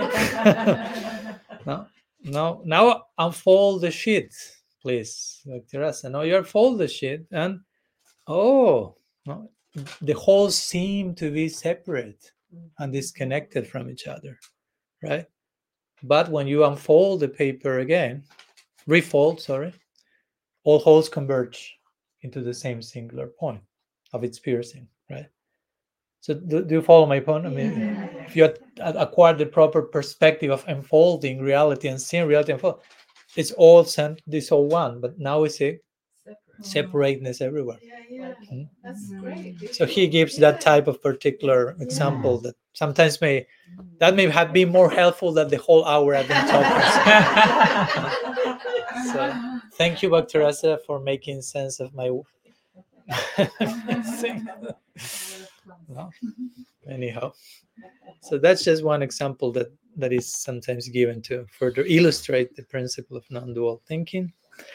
No, now unfold the sheet, please, Bhakti-Rasa. Now you unfold the sheet, and no, the holes seem to be separate and disconnected from each other, right? But when you unfold the paper again, refold, sorry, all holes converge into the same singular point of its piercing, right? So do you follow my point? I mean, if you acquire the proper perspective of unfolding reality and seeing reality unfold, it's all one, but now we see separateness everywhere. That's great. So he gives that type of particular example that sometimes may have been more helpful than the whole hour I've been talking. So thank you, Bhakti-Rasa, for making sense of my thing. No? Anyhow, so that's just one example that is sometimes given to further illustrate the principle of non-dual thinking.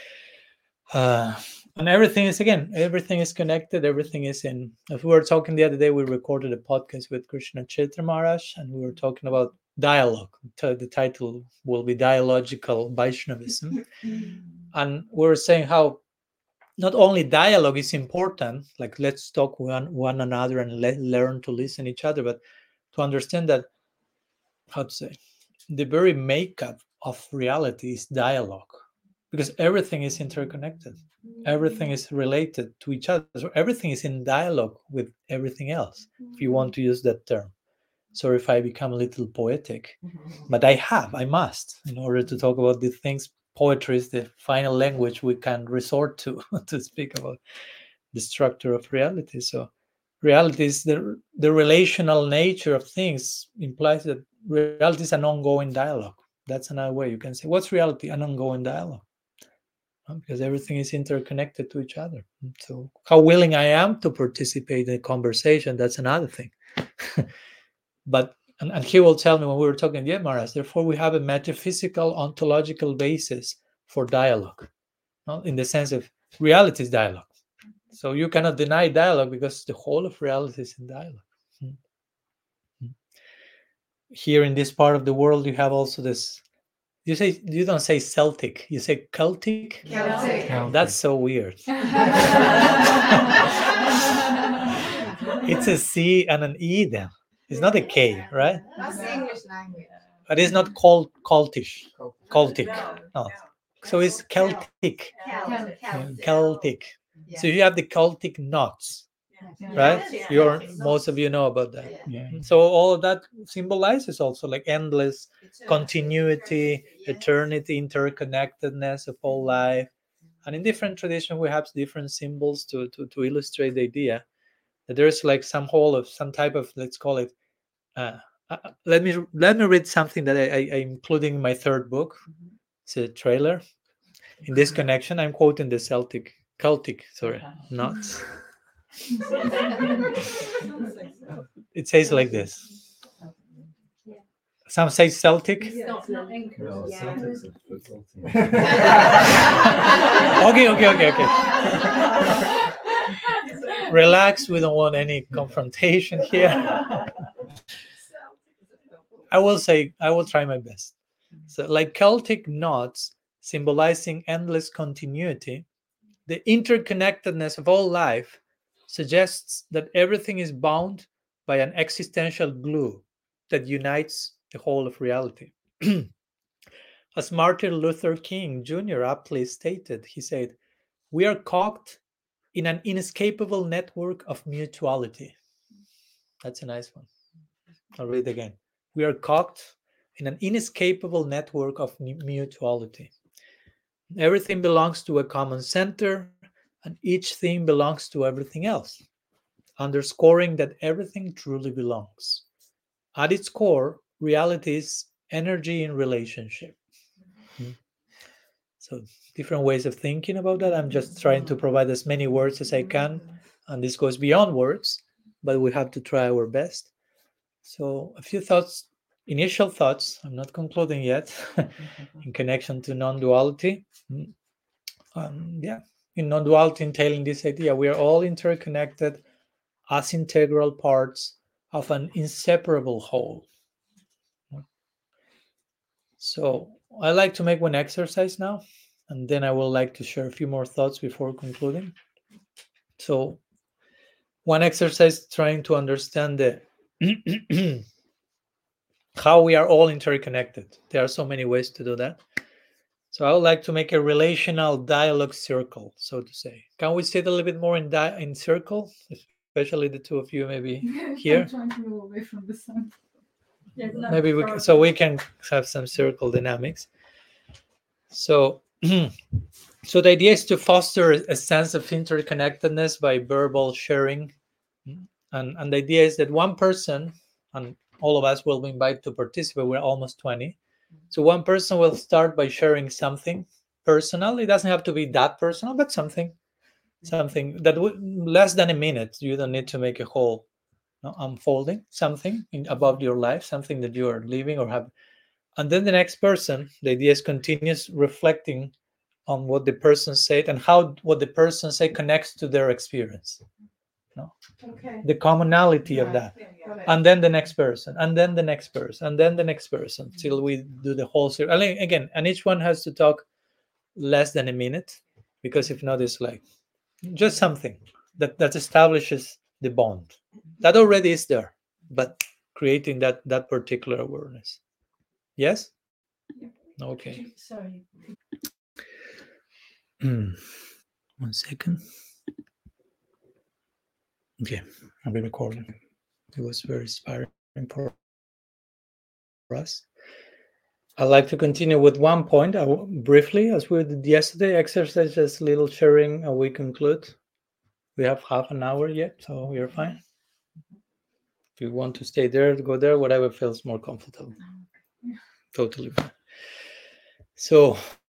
And everything is connected. Everything is in. If we were talking the other day, we recorded a podcast with Krishna Chaitra Maharaj, and we were talking about dialogue. The title will be Dialogical Vaishnavism, and we were saying how not only dialogue is important, like let's talk one another and learn to listen each other, but to understand that, how to say, the very makeup of reality is dialogue. Because everything is interconnected, everything is related to each other, so everything is in dialogue with everything else, if you want to use that term. Sorry if I become a little poetic, but I must, in order to talk about these things. Poetry is the final language we can resort to to speak about the structure of reality. So reality is the relational nature of things implies that reality is an ongoing dialogue. That's another way you can say, what's reality? An ongoing dialogue. Because everything is interconnected to each other. So how willing I am to participate in a conversation, that's another thing. But and he will tell me when we were talking, yeah, Maharaj, therefore we have a metaphysical ontological basis for dialogue, in the sense of reality is dialogue. So you cannot deny dialogue because the whole of reality is in dialogue. Here in this part of the world, you have also this. You don't say Celtic, you say Celtic. Celtic. That's so weird. It's a C and an E then. It's not a K, right? That's the English language. But it's not called Celtic. No. So it's Celtic. Celtic. So you have the Celtic knots, right? Most of you know about that. So all of that symbolizes also like endless continuity, eternity, interconnectedness of all life. And in different traditions, we have different symbols to illustrate the idea that there's like some type of, let's call it. Let me read something that I'm including in my third book. It's a trailer. In this connection, I'm quoting the Celtic, knots. It says like this. Some say Celtic. Okay. Relax. We don't want any confrontation here. I will try my best. So, like Celtic knots symbolizing endless continuity, The interconnectedness of all life suggests that everything is bound by an existential glue that unites the whole of reality. As Martin Luther King Jr. aptly stated, he said, "We are caught in an inescapable network of mutuality." That's a nice one. I'll read it again. We are caught in an inescapable network of mutuality. Everything belongs to a common center, and each thing belongs to everything else, underscoring that everything truly belongs. At its core, reality is energy in relationship. Mm. So, different ways of thinking about that. I'm just trying to provide as many words as I can, and this goes beyond words, but we have to try our best. So, a few thoughts, initial thoughts, I'm not concluding yet, in connection to non duality. Yeah, in non duality, entailing this idea, we are all interconnected as integral parts of an inseparable whole. So, I like to make one exercise now, and then I would like to share a few more thoughts before concluding. So, one exercise trying to understand the how we are all interconnected. There are so many ways to do that. So I would like to make a relational dialogue circle, so to say. Can we sit a little bit more in circle, especially the two of you, maybe here? I'm trying to move away from the sun. Maybe so we can have some circle dynamics. So, so the idea is to foster a sense of interconnectedness by verbal sharing, and the idea is that one person, and all of us will be invited to participate. We're almost 20. So one person will start by sharing something personal. It doesn't have to be that personal, but something that less than a minute. You don't need to make a whole unfolding something about your life, something that you are living or have. And then the next person, the idea is continuous reflecting on what the person said and how what the person said connects to their experience. Okay. The commonality of that. And then the next person, and then the next person, and then the next person, till we do the whole series. Again, and each one has to talk less than a minute, because if not, it's like just something that establishes the bond that already is there, but creating that particular awareness. Yes. Okay. Sorry. 1 second. Okay, I'll be recording. It was very inspiring for us. I'd like to continue with one point briefly, as we did yesterday. Exercise, just little sharing, and we conclude. We have half an hour yet, so we're fine. If you want to stay there, go there, whatever feels more comfortable. Totally fine. So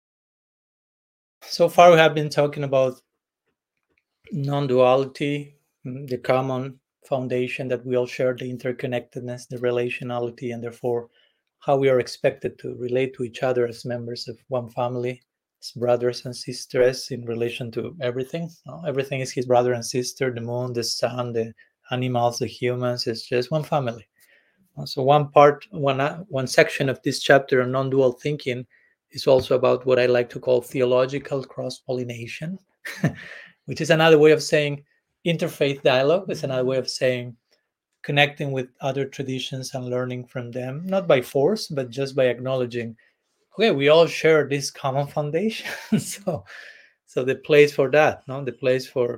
far we have been talking about non-duality, the common foundation that we all share, the interconnectedness, the relationality, and therefore how we are expected to relate to each other as members of one family, as brothers and sisters in relation to everything. Everything is his brother and sister, the moon, the sun, the animals, the humans. It's just one family. So one section of this chapter on non-dual thinking is also about what I like to call theological cross-pollination, which is another way of saying interfaith dialogue. It's another way of saying connecting with other traditions and learning from them, not by force, but just by acknowledging, okay, we all share this common foundation. so the place for that, the place for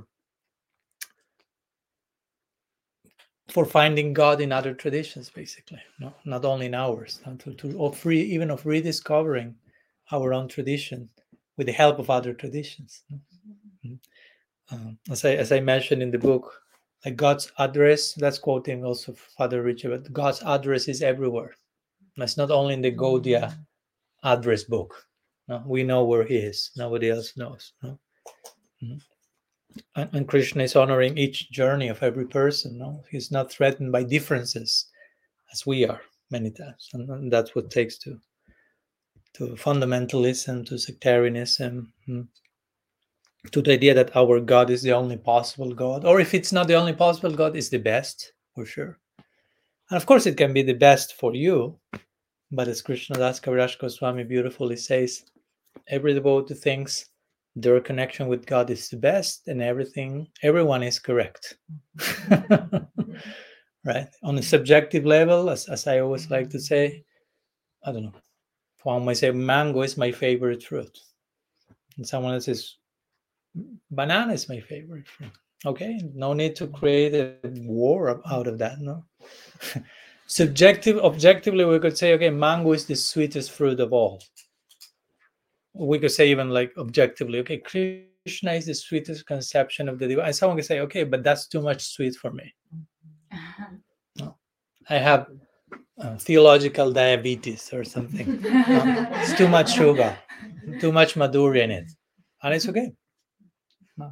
finding God in other traditions, basically, not only in ours, of rediscovering our own tradition with the help of other traditions. As I mentioned in the book, like God's address, that's quoting also Father Richard, but God's address is everywhere. It's not only in the Gaudiya address book. No, we know where he is. Nobody else knows. No? Mm-hmm. And Krishna is honoring each journey of every person. No, he's not threatened by differences, as we are many times, and that's what takes to fundamentalism, to sectarianism, to the idea that our God is the only possible God, or if it's not the only possible God, it's the best for sure. And of course, it can be the best for you, but as Krishnadas Kaviraj Goswami beautifully says, every devotee thinks their connection with God is the best, and everyone is correct. Right? On a subjective level, as I always like to say, I don't know, one might say mango is my favorite fruit, and someone else says banana is my favorite fruit. Okay, no need to create a war out of that. No. Objectively, we could say, okay, mango is the sweetest fruit of all. We could say even like objectively, okay, Krishna is the sweetest conception of the divine. And someone could say, okay, but that's too much sweet for me. No. I have theological diabetes or something. It's too much sugar, too much madhurya in it, and it's okay. No.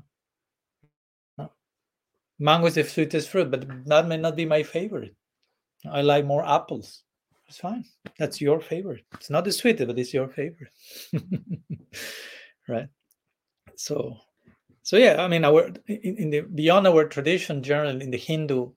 Mango is the sweetest fruit, but that may not be my favorite. I like more apples. It's fine. That's your favorite. It's not the sweetest, but it's your favorite. Right? So yeah, I mean, our in the beyond our tradition, generally in the Hindu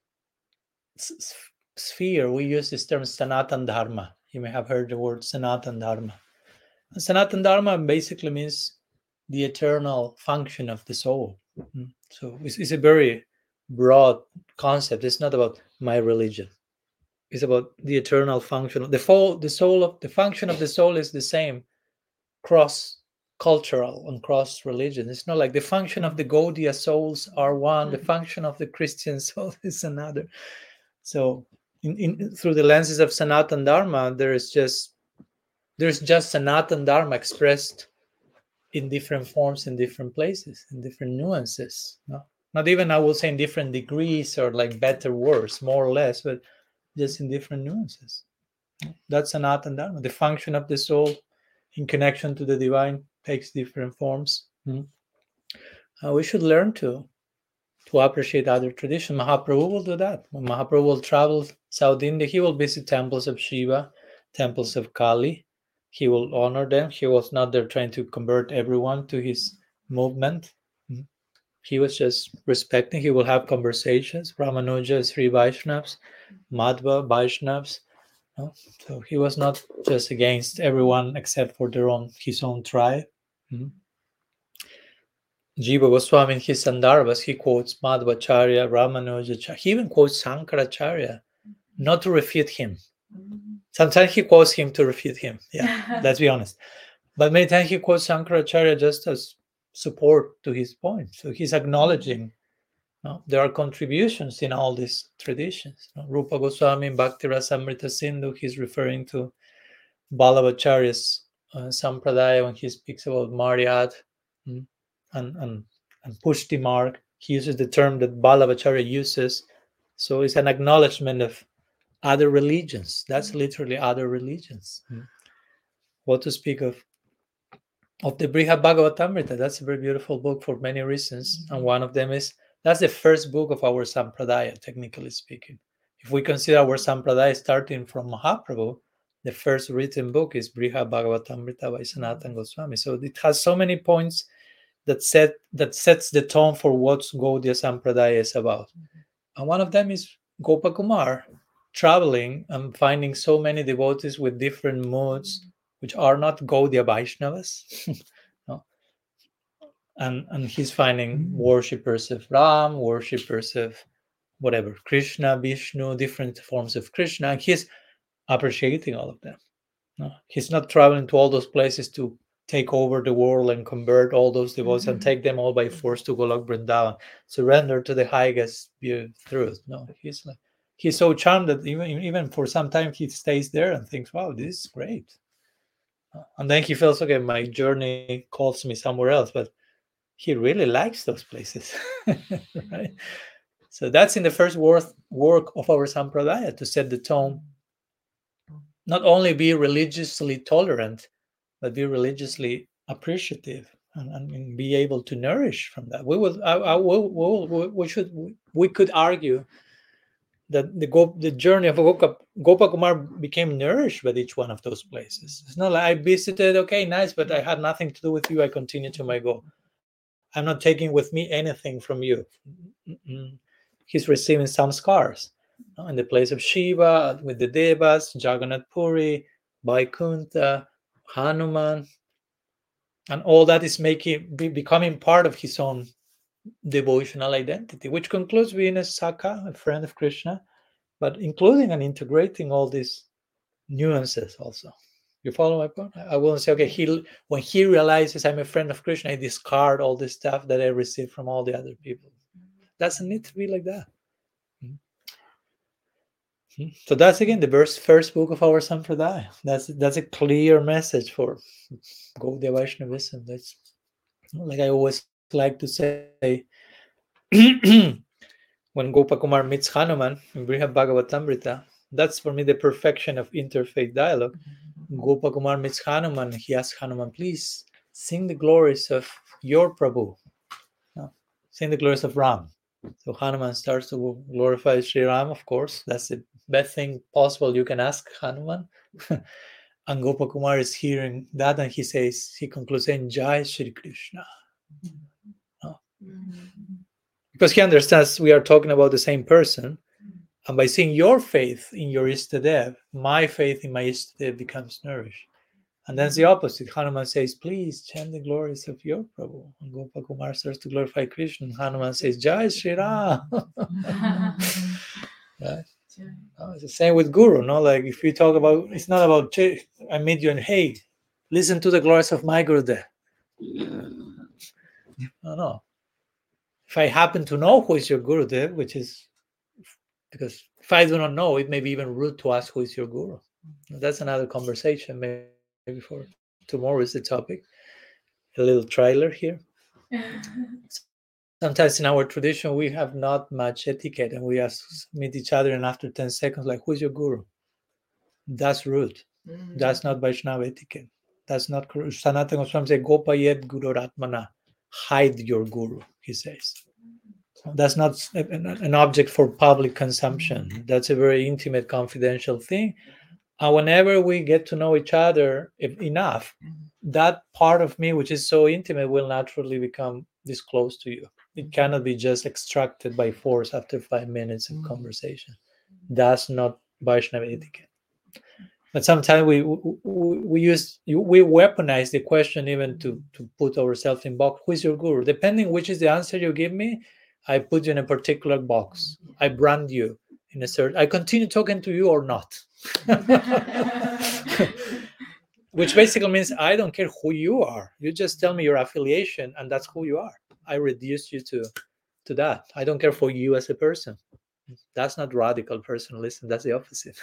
sphere, we use this term Sanatan Dharma. You may have heard the word Sanatan Dharma. And Sanatan Dharma basically means the eternal function of the soul. So it's a very broad concept. It's not about my religion. It's about the eternal function. The function of the soul is the same cross cultural and cross religion. It's not like the function of the Gaudiya souls are one, the function of the Christian soul is another. So through the lenses of Sanatan Dharma, there's just Sanatan Dharma expressed in different forms, in different places, in different nuances. No? Not even, I will say, in different degrees or like better, worse, more or less, but just in different nuances. That's Sanatan Dharma. The function of the soul in connection to the divine takes different forms. We should learn to appreciate other traditions. Mahaprabhu will do that. When Mahaprabhu will travel South India, he will visit temples of Shiva, temples of Kali. He will honor them. He was not there trying to convert everyone to his movement. He was just respecting. He will have conversations. Ramanuja, Sri Vaishnavas, Madhva, Vaishnavas. No? So he was not just against everyone except for his own tribe. Jiva Goswami in his Sandarbhas, he quotes Madhvacharya, Ramanuja. He even quotes Shankaracharya, not to refute him. Sometimes he quotes him to refute him. Yeah, let's be honest. But many times he quotes Shankaracharya just as support to his point. So he's acknowledging there are contributions in all these traditions. Rupa Goswami in Bhakti Rasamrita Sindhu, he's referring to Ballavacharya's Sampradaya when he speaks about Maryad and Pushti Marg. He uses the term that Ballavacharya uses. So it's an acknowledgement of other religions. That's literally other religions. What to speak of the Brihad Bhagavatamrita. That's a very beautiful book for many reasons. And one of them is that's the first book of our Sampradaya, technically speaking. If we consider our Sampradaya starting from Mahaprabhu, the first written book is Brihad Bhagavatamrita by Sanatana Goswami. So it has so many points that sets the tone for what Gaudiya Sampradaya is about. And one of them is Gopakumar traveling and finding so many devotees with different moods, which are not Gaudiya Vaishnavas. No? And he's finding worshippers of Ram, worshippers of whatever, Krishna, Vishnu, different forms of Krishna, and he's appreciating all of them. No? He's not traveling to all those places to take over the world and convert all those devotees and take them all by force to Golok Vrindavan, surrender to the highest truth. No, he's so charmed that even for some time he stays there and thinks, wow, this is great. And then he feels, okay, my journey calls me somewhere else, but he really likes those places. Right? So that's in the first work of our Sampradaya, to set the tone. Not only be religiously tolerant, but be religiously appreciative and be able to nourish from that. We could argue that the journey of Gopakumar became nourished by each one of those places. It's not like I visited, okay, nice, but I had nothing to do with you. I continue to my goal. I'm not taking with me anything from you. He's receiving some scars in the place of Shiva, with the Devas, Jagannath Puri, Vaikuntha, Hanuman. And all that is becoming part of his own devotional identity, which concludes being a Saka, a friend of Krishna, but including and integrating all these nuances also. You follow my point? I wouldn't say, okay, when he realizes I'm a friend of Krishna, I discard all the stuff that I received from all the other people. Doesn't need to be like that. So that's again the first book of our Sampradaya. That's a clear message for Gaudiya Vaishnavism. That's like I always like to say, when Gopakumar meets Hanuman in Brihad Bhagavatamrita, that's for me the perfection of interfaith dialogue. Gopakumar meets Hanuman. He asks Hanuman, please sing the glories of your Prabhu. Sing the glories of Ram. So Hanuman starts to glorify Sri Ram, of course. That's the best thing possible you can ask Hanuman. And Gopakumar is hearing that, and he concludes saying, Jai Shri Krishna. Because he understands we are talking about the same person. And by seeing your faith in your Istadev, my faith in my Istadev becomes nourished. And then it's the opposite. Hanuman says, please chant the glories of your Prabhu. And Gopakumar starts to glorify Krishna. And Hanuman says, Jai Shri Ram. Right? It's the same with Guru. No, like if we talk about, it's not about, I meet you and hey, listen to the glories of my Gurudev. No. If I happen to know who is your Gurudev, which is because if I do not know, it may be even rude to ask who is your Guru. That's another conversation. Maybe for tomorrow is the topic. A little trailer here. Sometimes in our tradition, we have not much etiquette and we meet each other and after 10 seconds, like, who's your Guru? That's rude. That's not Vaishnava etiquette. That's not correct. Sanatana Goswami says, Gopayet Guru Ratmana. Hide your Guru, he says. That's not an object for public consumption. That's a very intimate, confidential thing. And whenever we get to know each other enough, that part of me, which is so intimate, will naturally become disclosed to you. It cannot be just extracted by force after 5 minutes of conversation. That's not Vaishnava etiquette. But sometimes we weaponize the question even to put ourselves in box. Who is your Guru? Depending which is the answer you give me, I put you in a particular box. I brand you in a certain. I continue talking to you or not. Which basically means I don't care who you are. You just tell me your affiliation, and that's who you are. I reduce you to that. I don't care for you as a person. That's not radical personalism. That's the opposite.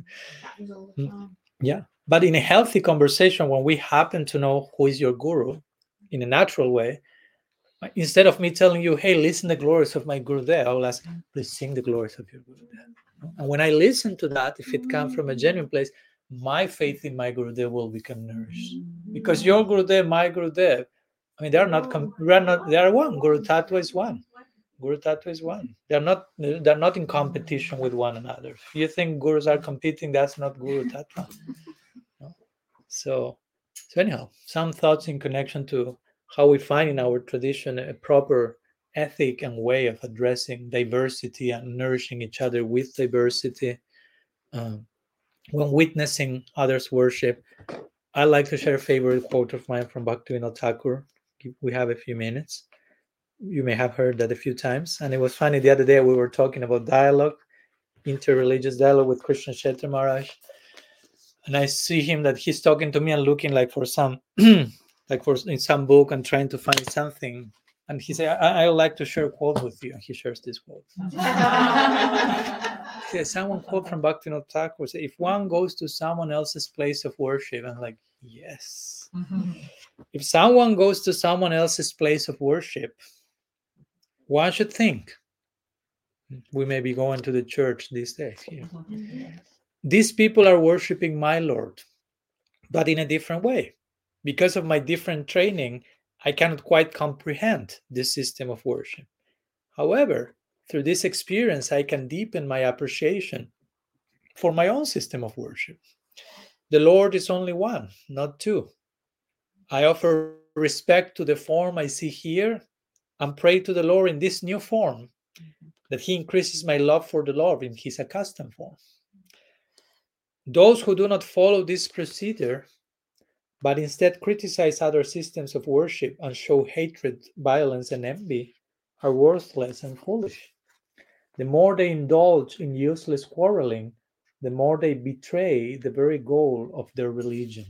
Yeah. But in a healthy conversation, when we happen to know who is your Guru in a natural way, instead of me telling you, hey, listen the glories of my Gurudev, I will ask, please sing the glories of your Gurudev. And when I listen to that, if it comes from a genuine place, my faith in my Gurudev will become nourished. Because your Gurudev, my Gurudev, I mean, they are one. Guru Tattva is one. Guru Tattva is one. They're not in competition with one another. If you think gurus are competing, that's not Guru Tattva. No? So anyhow, some thoughts in connection to how we find in our tradition a proper ethic and way of addressing diversity and nourishing each other with diversity. When witnessing others' worship, I like to share a favorite quote of mine from Bhaktivinoda Thakur. We have a few minutes. You may have heard that a few times. And it was funny, the other day we were talking about dialogue, interreligious dialogue with Krishna Kshetra Maharaj. And I see him that he's talking to me and looking like for some, like for in some book and trying to find something. And he said, I would like to share a quote with you. And he shares this quote. He said, someone quote from Bhaktivinoda Thakur, say, if one goes to someone else's place of worship, I'm like, yes. If someone goes to someone else's place of worship, one should think, we may be going to the church these days here. These people are worshiping my Lord, but in a different way. Because of my different training, I cannot quite comprehend this system of worship. However, through this experience, I can deepen my appreciation for my own system of worship. The Lord is only one, not two. I offer respect to the form I see here and pray to the Lord in this new form, that He increases my love for the Lord in His accustomed form. Those who do not follow this procedure but instead criticize other systems of worship and show hatred, violence, and envy are worthless and foolish. The more they indulge in useless quarreling, the more they betray the very goal of their religion.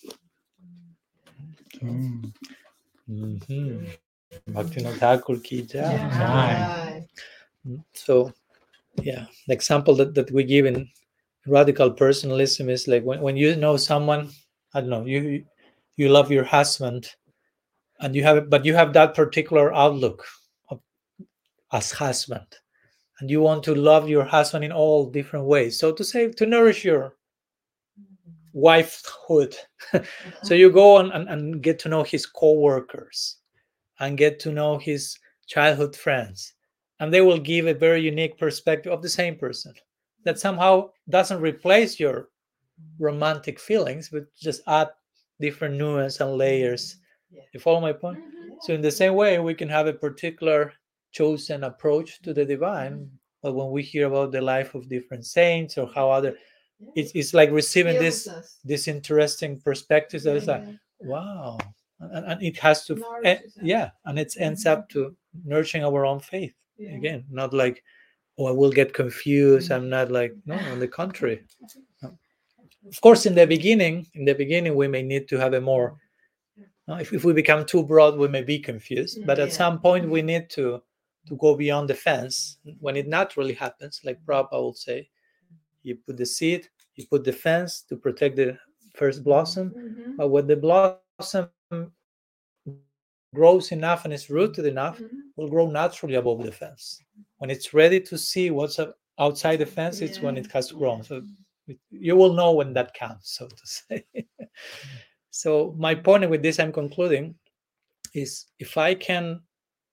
Bhaktivinoda Thakur ki jai. So, yeah, the example that we give in radical personalism is like when you know someone, I don't know, you love your husband, and you have that particular outlook of, as husband, and you want to love your husband in all different ways, so to say, to nourish your wifehood. So you go on and get to know his co-workers and get to know his childhood friends, and they will give a very unique perspective of the same person that somehow doesn't replace your romantic feelings, but just add different nuance and layers. You follow my point? So in the same way, we can have a particular chosen approach to the divine, but when we hear about the life of different saints or how other, it's like receiving this interesting perspectives that is like, wow, and it has to, and it ends up to nurturing our own faith again, not like, oh, I will get confused. I'm not like, no, on the contrary. Of course, in the beginning, we may need to have a more. If we become too broad, we may be confused. But at some point, we need to go beyond the fence when it naturally happens. Like Prabhupada will say, you put the seed, you put the fence to protect the first blossom. But when the blossom grows enough and is rooted enough, will grow naturally above the fence. When it's ready to see what's outside the fence, it's when it has grown. So you will know when that counts, so to say. So my point with this, I'm concluding, is if I can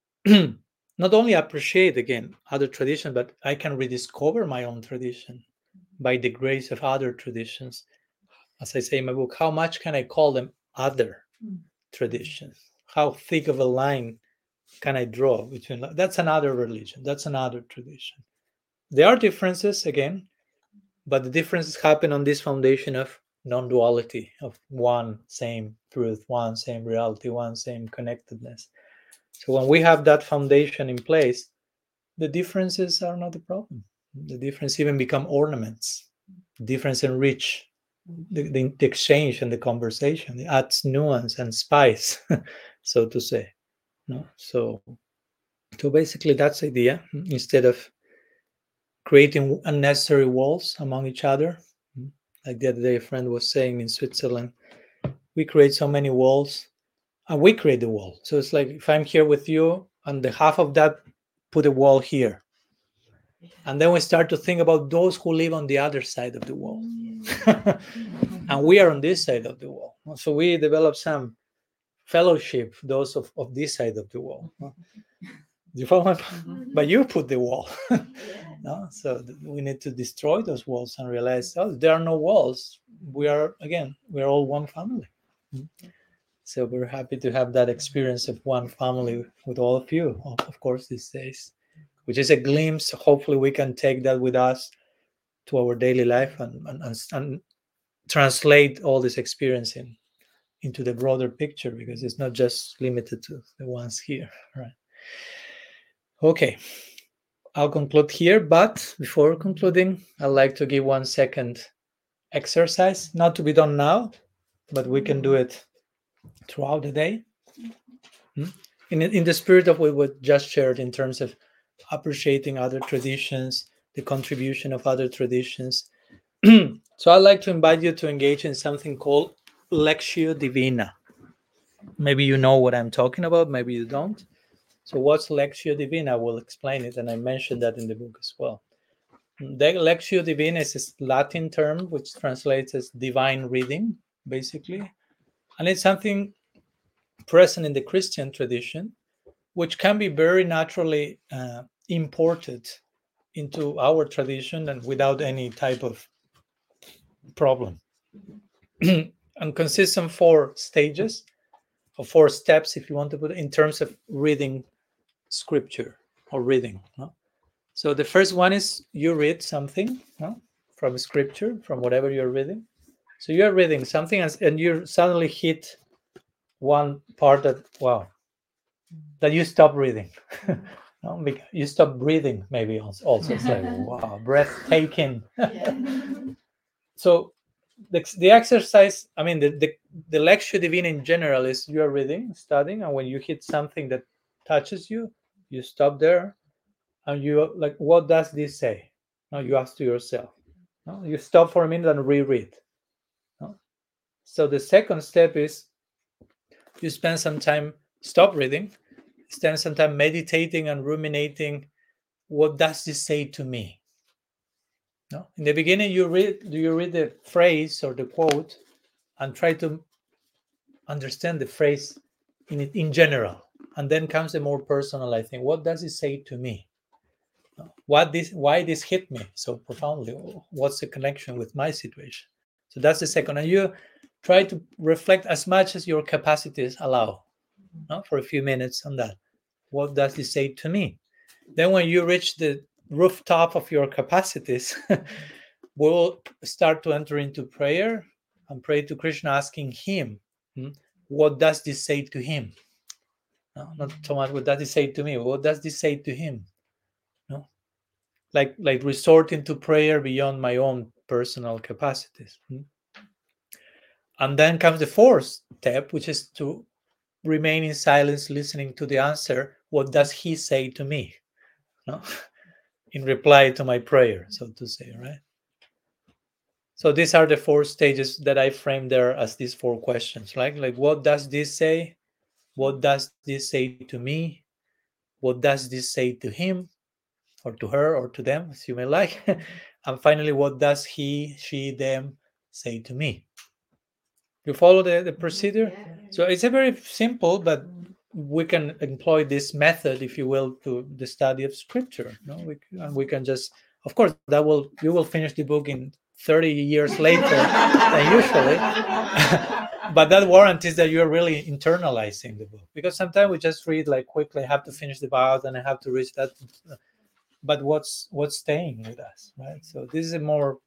not only appreciate again other tradition, but I can rediscover my own tradition by the grace of other traditions. As I say in my book, how much can I call them other traditions? How thick of a line can I draw between? That's another religion. That's another tradition. There are differences again, but the differences happen on this foundation of non-duality, of one same truth, one same reality, one same connectedness. So when we have that foundation in place, the differences are not a problem. The difference even become ornaments. Difference enrich the exchange and the conversation. It adds nuance and spice, so to say. No, so basically that's the idea. Instead of creating unnecessary walls among each other, like the other day a friend was saying in Switzerland, we create so many walls, and we create the wall. So it's like if I'm here with you, and the half of that put a wall here, and then we start to think about those who live on the other side of the wall, and we are on this side of the wall. So we develop some fellowship, those of this side of the wall. Do you follow my point? But you put the wall. No? So we need to destroy those walls and realize, oh, there are no walls. We're all one family. So we're happy to have that experience of one family with all of you, of course, these days, which is a glimpse. Hopefully we can take that with us to our daily life and translate all this experience into the broader picture, because it's not just limited to the ones here, right? Okay, I'll conclude here, but before concluding, I'd like to give 1 second exercise, not to be done now, but we can do it throughout the day. In the spirit of what we just shared in terms of appreciating other traditions, the contribution of other traditions. So I'd like to invite you to engage in something called Lectio Divina. Maybe you know what I'm talking about, maybe you don't. So what's Lectio Divina? I will explain it, and I mentioned that in the book as well. The Lectio Divina is a Latin term which translates as divine reading, basically. And it's something present in the Christian tradition, which can be very naturally imported into our tradition and without any type of problem. And consists of 4 stages, or 4 steps, if you want to put it, in terms of reading scripture or reading. No? So the first one is you read something from scripture, from whatever you're reading. So you're reading something and you suddenly hit one part that, wow, that you stop reading. No, you stop breathing, maybe also. It's like, wow, breathtaking. So the exercise, I mean, the Lectio Divina in general is you're reading, studying, and when you hit something that touches you, you stop there and you like, what does this say? Now you ask to yourself. No? You stop for a minute and reread. No? So the second step is you spend some time, stop reading, spend some time meditating and ruminating. What does this say to me? No? In the beginning, you read the phrase or the quote and try to understand the phrase in general, and then comes the more personal. I think, what does it say to me? Why this hit me so profoundly? What's the connection with my situation? So that's the second, and you try to reflect as much as your capacities allow, no? For a few minutes on that. What does it say to me? Then when you reach the rooftop of your capacities, we'll start to enter into prayer and pray to Krishna, asking him, what does this say to him? No, not so much what does it say to me, what does this say to him? No, like resorting to prayer beyond my own personal capacities. And then comes the fourth step, which is to remain in silence, listening to the answer. What does he say to me? No? In reply to my prayer, so to say, right? So these are the four stages that I framed there as these four questions, right? Like, what does this say? What does this say to me? What does this say to him or to her or to them, as you may like? And finally, what does he, she, them say to me? You follow the procedure? So it's a very simple, but we can employ this method, if you will, to the study of scripture. No, we can just, of course, you will finish the book in 30 years later than usually. But that warranties that you're really internalizing the book, because sometimes we just read like quickly, I have to finish the Bible and I have to reach that. But what's staying with us, right? So this is a more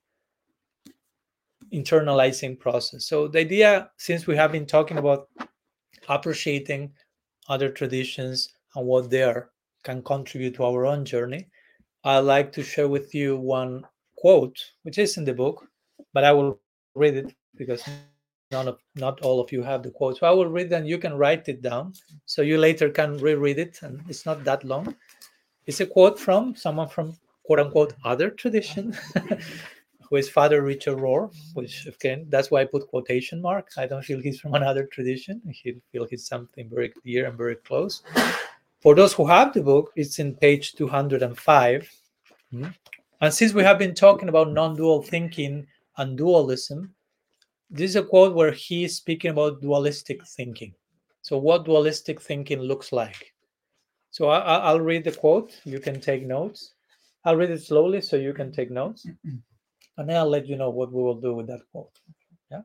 internalizing process. So the idea, since we have been talking about appreciating other traditions and what they can contribute to our own journey, I'd like to share with you one quote, which is in the book, but I will read it because not all of you have the quote. So I will read and you can write it down so you later can reread it, and it's not that long. It's a quote from someone from quote unquote other tradition, who is Father Richard Rohr, which again, that's why I put quotation marks. I don't feel he's from another tradition. I feel he's something very clear and very close. For those who have the book, it's in page 205. And since we have been talking about non-dual thinking and dualism, this is a quote where he is speaking about dualistic thinking. So what dualistic thinking looks like. So I'll read the quote. You can take notes. I'll read it slowly so you can take notes. And then I'll let you know what we will do with that quote. Yeah.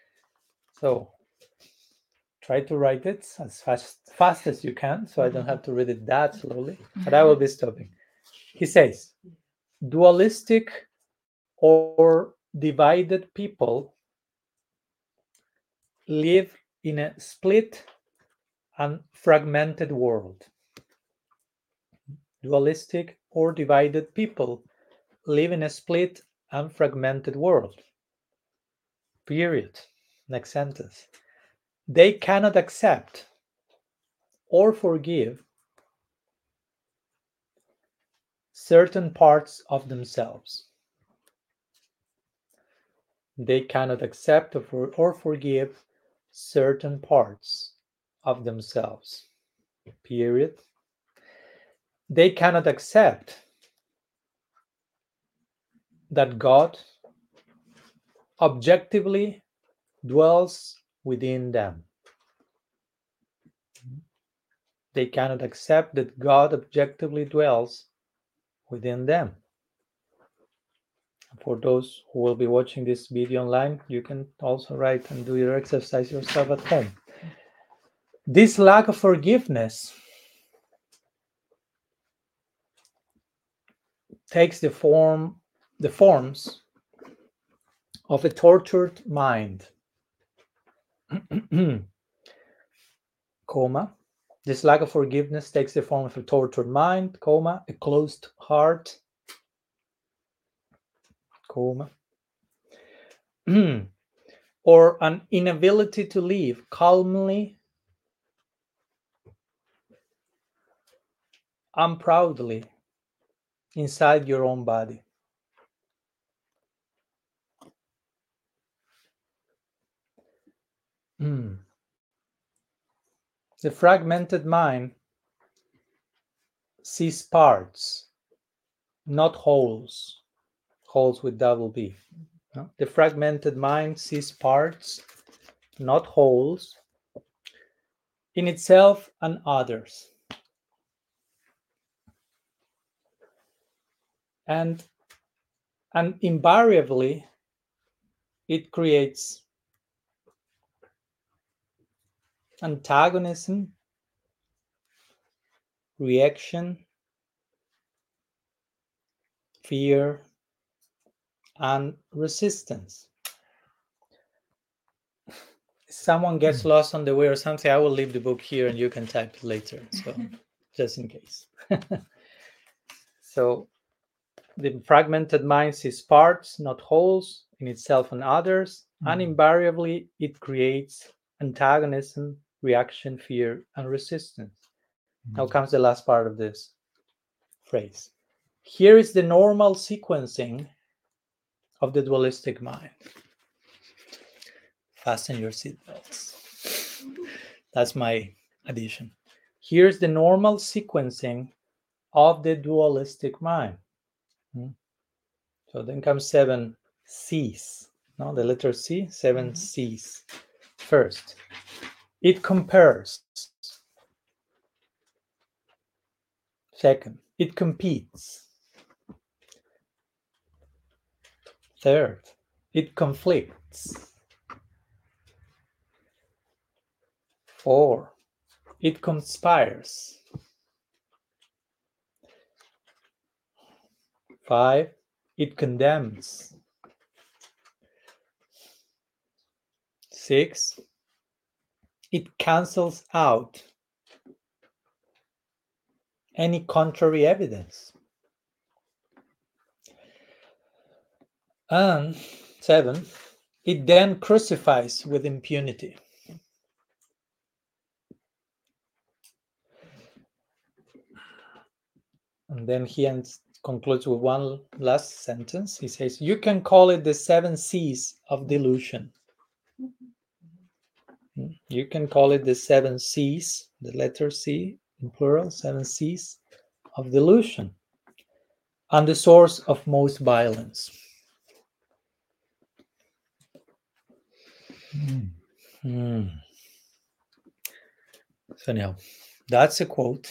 So try to write it as fast as you can, so I don't have to read it that slowly, but I will be stopping. He says, dualistic or divided people live in a split and fragmented world. Dualistic or divided people live in a split and fragmented world. Period. Next sentence. They cannot accept or forgive certain parts of themselves. They cannot accept or forgive certain parts of themselves. Period. They cannot accept that God objectively dwells within them. They cannot accept that God objectively dwells within them. For those who will be watching this video online, you can also write and do your exercise yourself at home. This lack of forgiveness takes the forms of a tortured mind, comma, this lack of forgiveness takes the form of a tortured mind, comma, a closed heart, comma, or an inability to live calmly and proudly inside your own body. The fragmented mind sees parts, not wholes, wholes with double B. No? The fragmented mind sees parts, not wholes, in itself and others. And invariably, it creates antagonism, reaction, fear, and resistance. If someone gets lost on the way or something, I will leave the book here and you can type it later. So just in case. So the fragmented mind sees parts, not wholes, in itself and others, and invariably it creates antagonism, reaction, fear, and resistance. Now comes the last part of this phrase. Here is the normal sequencing of the dualistic mind. Fasten your seatbelts. That's my addition. Here's the normal sequencing of the dualistic mind. So then comes 7 C's. No, the letter C, 7 C's. First, it compares. Second, it competes. Third, it conflicts. 4, it conspires. 5, it condemns. 6, it cancels out any contrary evidence. And 7, it then crucifies with impunity. And then he concludes with one last sentence. He says, you can call it the 7 C's of delusion. You can call it the 7 C's, the letter C in plural, 7 C's of delusion, and the source of most violence. So now, that's a quote.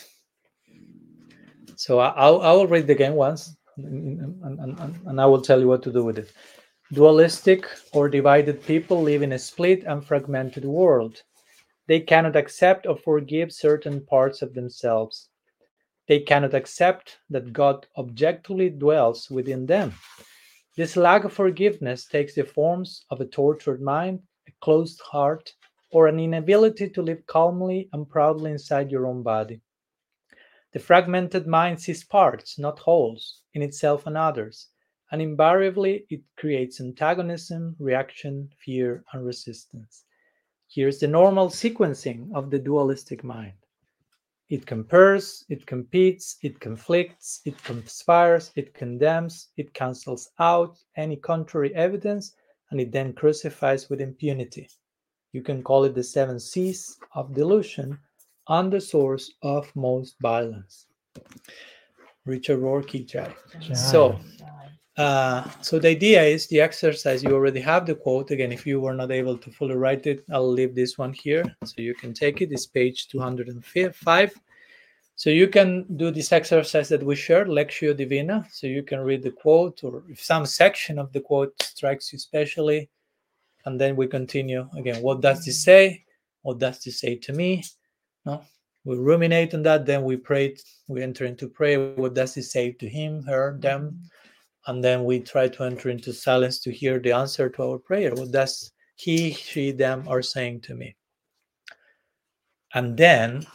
So I will read it again once, and I will tell you what to do with it. Dualistic or divided people live in a split and fragmented world. They cannot accept or forgive certain parts of themselves. They cannot accept that God objectively dwells within them. This lack of forgiveness takes the forms of a tortured mind, a closed heart, or an inability to live calmly and proudly inside your own body. The fragmented mind sees parts, not wholes, in itself and others, and invariably it creates antagonism, reaction, fear, and resistance. Here's the normal sequencing of the dualistic mind. It compares, it competes, it conflicts, it conspires, it condemns, it cancels out any contrary evidence, and it then crucifies with impunity. You can call it the 7 C's of delusion and the source of most violence. Richard Rorty, Jai. So the idea is the exercise. You already have the quote. Again, if you were not able to fully write it, I'll leave this one here so you can take it. It's page 205. So you can do this exercise that we shared, Lectio Divina. So you can read the quote, or if some section of the quote strikes you especially, and then we continue again. What does this say? What does this say to me? No, we ruminate on that. Then we pray. We enter into prayer. What does this say to him, her, them? and then we try to enter into silence to hear the answer to our prayer. What does he, she, them are saying to me? And then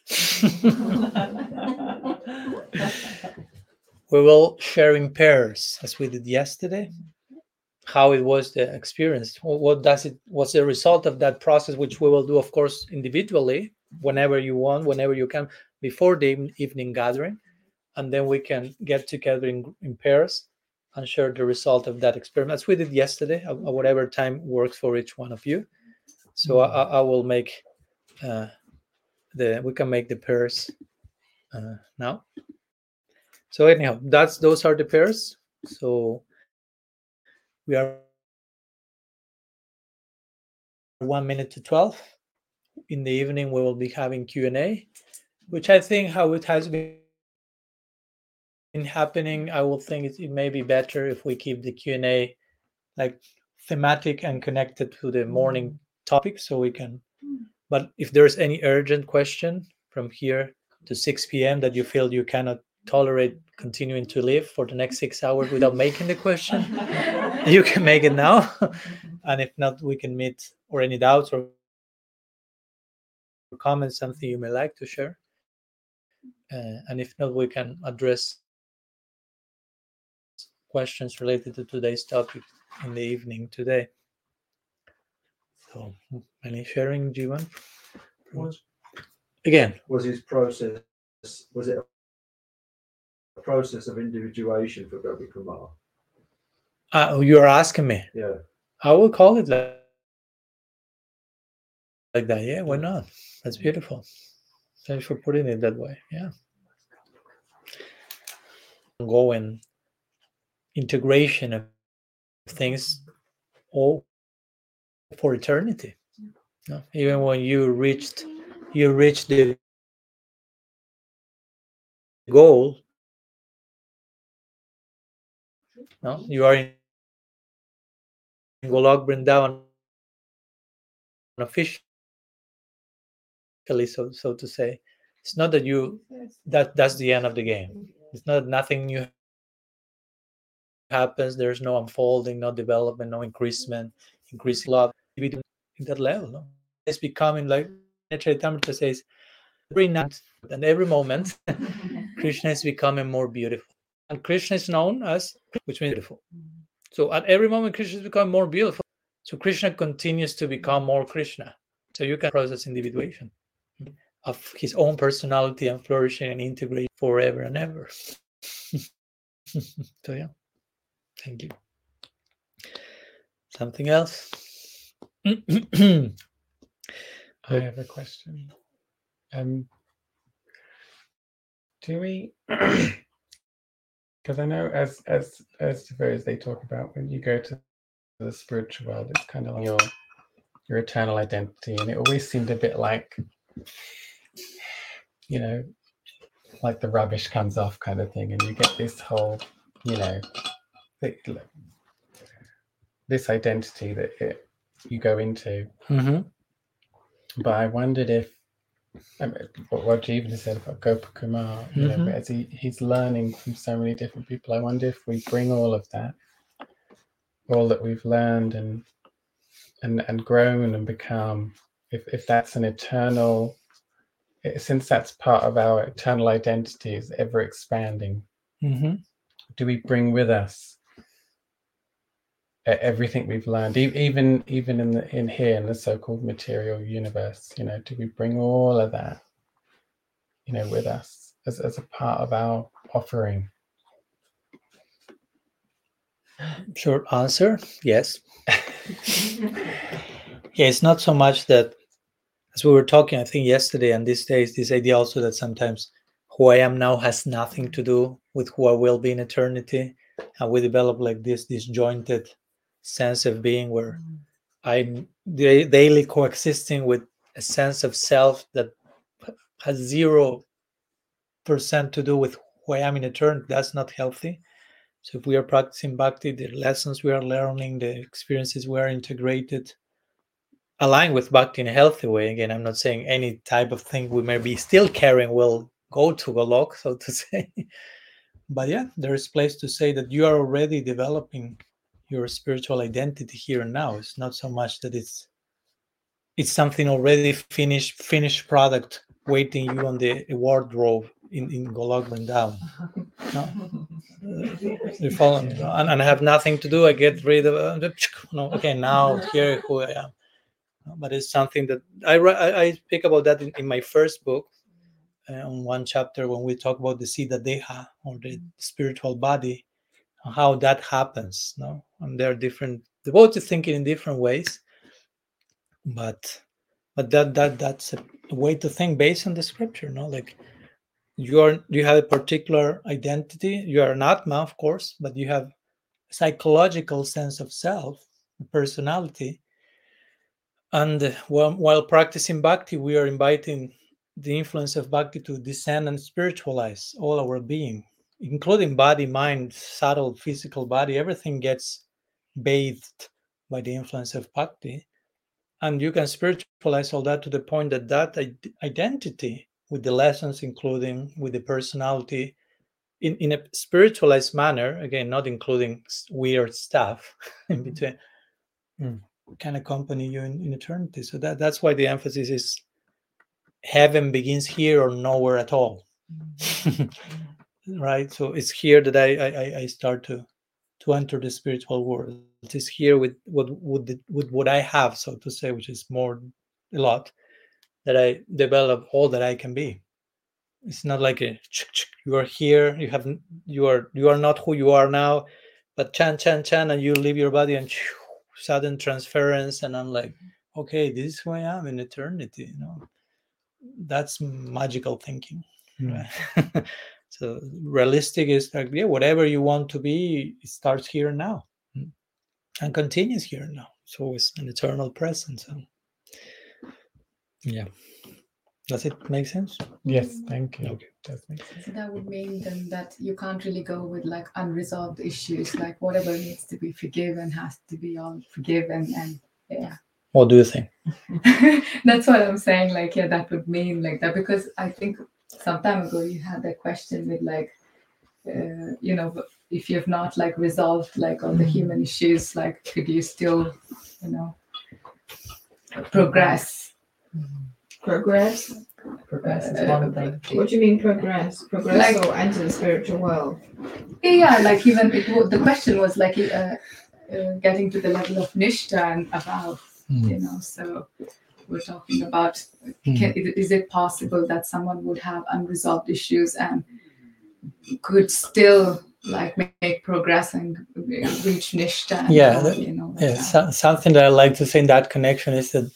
we will share in pairs, as we did yesterday, how it was the experience. What's the result of that process, which we will do, of course, individually, whenever you want, whenever you can, before the evening gathering. And then we can get together in pairs and share the result of that experiment, as we did yesterday, at whatever time works for each one of you. So I will make we can make the pairs now. So anyhow, those are the pairs. So we are 1 minute to 12. In the evening, we will be having Q&A, which I think how it has been happening, I will think it may be better if we keep the Q&A like thematic and connected to the morning topic, so we can. But if there's any urgent question from here to 6 p.m. that you feel you cannot tolerate continuing to live for the next 6 hours without making the question, you can make it now. And if not, we can meet, or any doubts or comments, something you may like to share. And if not, we can address questions related to today's topic in the evening today. So, any sharing, do you want? Was his process, was it a process of individuation for Gopi Kumar? You are asking me? Yeah. I will call it like that. Yeah, why not? That's beautiful. Thanks for putting it that way. Yeah. Ongoing integration of things all for eternity. No? Even when you reach the goal, no? You are in Golok Vrindavan officially, so to say. It's not that that's the end of the game. It's not nothing new happens. There's no unfolding, no development, no increasing love. In that level, no? It's becoming like Chaitamrita says, every night and every moment, Krishna is becoming more beautiful. And Krishna is known as, which means beautiful. So at every moment, Krishna is becoming more beautiful. So Krishna continues to become more Krishna. So you can process individuation of his own personality and flourishing and integrate forever and ever. So yeah, thank you. Something else? I have a question. Do we? Because I know as devotees they talk about when you go to the spiritual world, it's kind of like your eternal identity, and it always seemed a bit like, you know, like the rubbish comes off kind of thing, and you get this whole, you know, this identity that you go into. Mm-hmm. But I wondered if, what Jeevan said about Gopakumar, you know, as he's learning from so many different people, I wonder if we bring all of that, all that we've learned and grown and become, if that's an eternal, since that's part of our eternal identity is ever expanding, do we bring with us everything we've learned, even in here in the so-called material universe? You know, do we bring all of that, you know, with us as a part of our offering? Short answer, yes. Yeah, it's not so much that, as we were talking, I think yesterday and these days, this idea also that sometimes who I am now has nothing to do with who I will be in eternity, and we develop like this disjointed sense of being where I'm daily coexisting with a sense of self that has 0% to do with who I am in eternity. That's not healthy. So if we are practicing bhakti, the lessons we are learning, the experiences we are integrated, align with bhakti in a healthy way. Again, I'm not saying any type of thing we may be still carrying will go to Golok, so to say. But yeah, there is place to say that you are already developing your spiritual identity here and now. It's not so much that it's something already finished product waiting you on the wardrobe in Golok Vrindavan. No? You follow me? And I have nothing to do. I get rid of okay, now here who I am. But it's something that I speak about that in my first book, on one chapter when we talk about the Siddha Deha, or the spiritual body, and how that happens. No, and there are different devotees thinking in different ways, but that's a way to think based on the scripture. No, like you have a particular identity. You are an Atma, of course, but you have a psychological sense of self, personality. And while practicing bhakti, we are inviting the influence of bhakti to descend and spiritualize all our being, including body, mind, subtle physical body. Everything gets bathed by the influence of bhakti. And you can spiritualize all that to the point that identity, with the lessons, including with the personality, in a spiritualized manner, again, not including weird stuff in between, can accompany you in eternity. So that's why the emphasis is heaven begins here or nowhere at all. Right? So it's here that I start to enter the spiritual world. It is here with what I have, so to say, which is more a lot, that I develop all that I can be. It's not like you are here, you are not who you are now, but chan, and you leave your body and sudden transference, and I'm like, okay, this is who I am in eternity. That's magical thinking. Right? So realistic is like, yeah, whatever you want to be, it starts here and now and continues here and now. It's always an eternal presence. So, yeah. Does it make sense? Yes, thank you. Okay. Does make sense. So that would mean then that you can't really go with like unresolved issues, like whatever needs to be forgiven has to be all forgiven, and yeah. What do you think? That's what I'm saying. Like, yeah, that would mean like that, because I think some time ago you had that question with like, if you've not like resolved like all the human issues, like could you still, progress? Progress? Progress is one thing. What do you mean progress? Progress Like- or enter the spiritual world? Yeah, like even the question was like getting to the level of nishta and above, so we're talking about, is it possible that someone would have unresolved issues and could still like make progress and reach nishta? And Yeah, like that. something that I like to say in that connection is that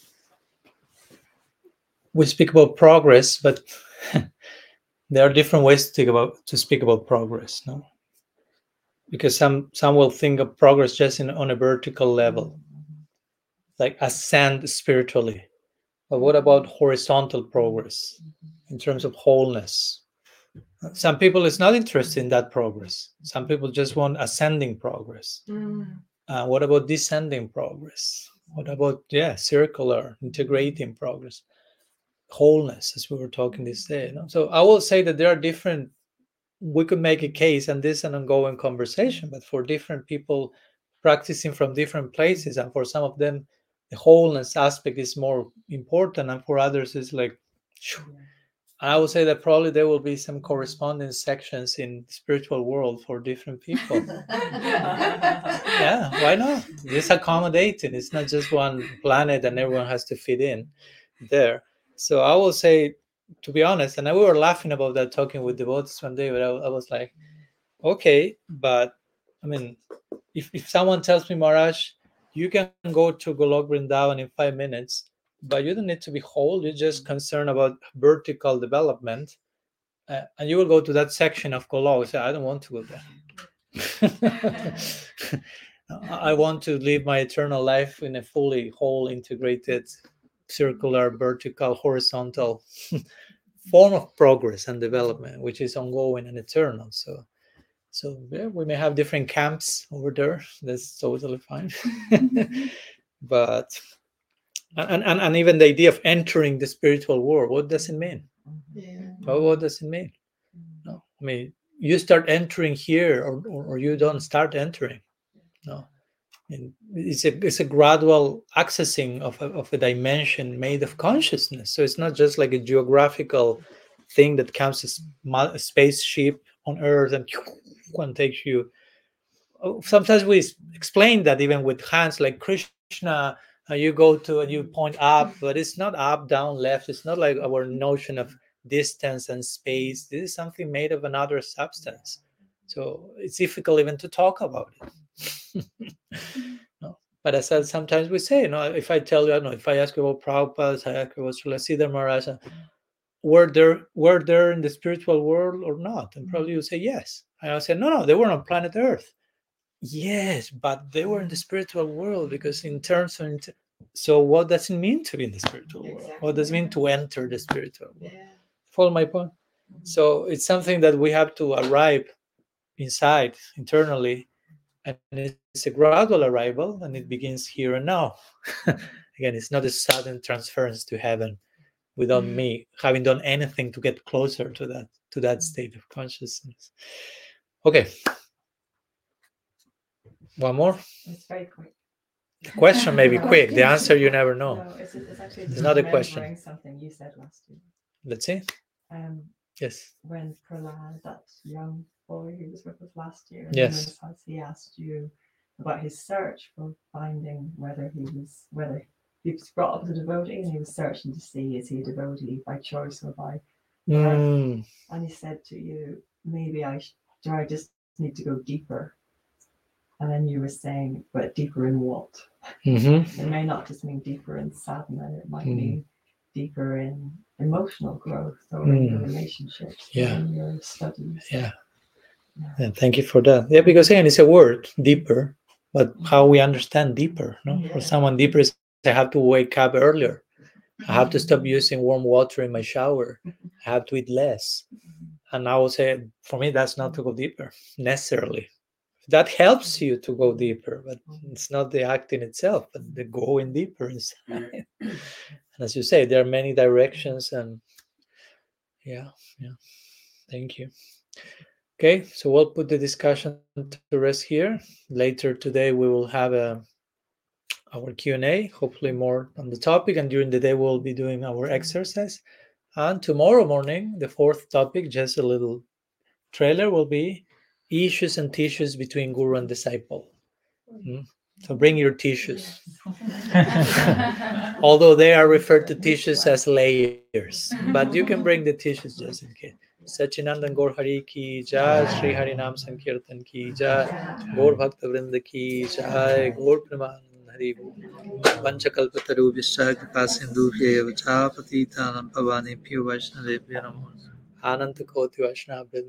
we speak about progress, but there are different ways to speak about progress. No, because some will think of progress just on a vertical level, like ascend spiritually. But what about horizontal progress in terms of wholeness? Some people is not interested in that progress. Some people just want ascending progress. What about descending progress? What about circular integrating progress? Wholeness, as we were talking this day. So I will say that there are different, we could make a case, and this is an ongoing conversation, but for different people practicing from different places, and for some of them the wholeness aspect is more important, and for others it's like, I would say that probably there will be some corresponding sections in the spiritual world for different people. Yeah, why not? It's accommodating. It's not just one planet and everyone has to fit in there. So I will say, to be honest, and we were laughing about that talking with devotees one day, but I was like, okay, but I mean, if someone tells me, Maharaj, you can go to Golok Vrindavan in 5 minutes, but you don't need to be whole, you're just concerned about vertical development, and you will go to that section of Golok. Say, I don't want to go there. I want to live my eternal life in a fully whole, integrated, circular, vertical, horizontal form of progress and development, which is ongoing and eternal. So yeah, we may have different camps over there. That's totally fine. But and even the idea of entering the spiritual world, what does it mean? Yeah. What does it mean? No, I mean, you start entering here, or you don't start entering. No, and it's a gradual accessing of a dimension made of consciousness. So it's not just like a geographical thing that comes as a spaceship on Earth and takes you. Sometimes we explain that even with hands, like Krishna, you go to and you point up, but it's not up, down, left. It's not like our notion of distance and space. This is something made of another substance. So it's difficult even to talk about it. No. But as sometimes we say, if I tell you, I don't know, if I ask you about Prabhupada, if I ask you about Srila Siddhar Maharaj, were there in the spiritual world or not? And probably you say yes. And I'll say, no, they were on planet Earth. Yes, but they were in the spiritual world, because in terms of, so what does it mean to be in the spiritual world? What does it mean to enter the spiritual world? Follow my point? So it's something that we have to arrive inside internally, and it's a gradual arrival, and it begins here and now. Again, it's not a sudden transference to heaven without me having done anything to get closer to that state of consciousness. Okay. One more? It's very quick. The question may be quick. The answer you never know. No, it's actually It's just not a remembering question. something you said last year. Let's see. Yes. When Prahlad, that young boy who was with us last year, Yes. he asked you about his search for finding whether he was brought up as a devotee, and he was searching to see, is he a devotee by choice or by birth? And he said to you, maybe I just need to go deeper. And then you were saying, but deeper in what? It may not just mean deeper in sadhana, it might mean deeper in emotional growth, or in your relationships, or in your studies. Yeah, thank you for that. Yeah, because again, it's a word, deeper, but how we understand deeper. No? For someone, deeper is I have to wake up earlier. I have to stop using warm water in my shower. I have to eat less. And I will say, for me, that's not to go deeper necessarily. That helps you to go deeper, but it's not the act in itself, but the going deeper inside. And as you say, there are many directions, and yeah. Thank you. Okay, so we'll put the discussion to rest here. Later today, we will have our Q&A, hopefully more on the topic, and during the day, we'll be doing our exercise. And tomorrow morning, the fourth topic, just a little trailer, will be issues and tissues between guru and disciple. So bring your tissues. Although they are referred to tissues as layers, but you can bring the tissues just in case. Sachinandan Gaur Hari ki jai, Sri Hari Nam Sankirtan ki jai, Gaur Bhakta Vrinda ki jai, Gaur Praman Hari Panchakalpataru Vishya Kripa Sindhu Bhya Vachapati Tanam Pavani Pyo Vaishnavebhya Namo Ananta Koti Vaishnava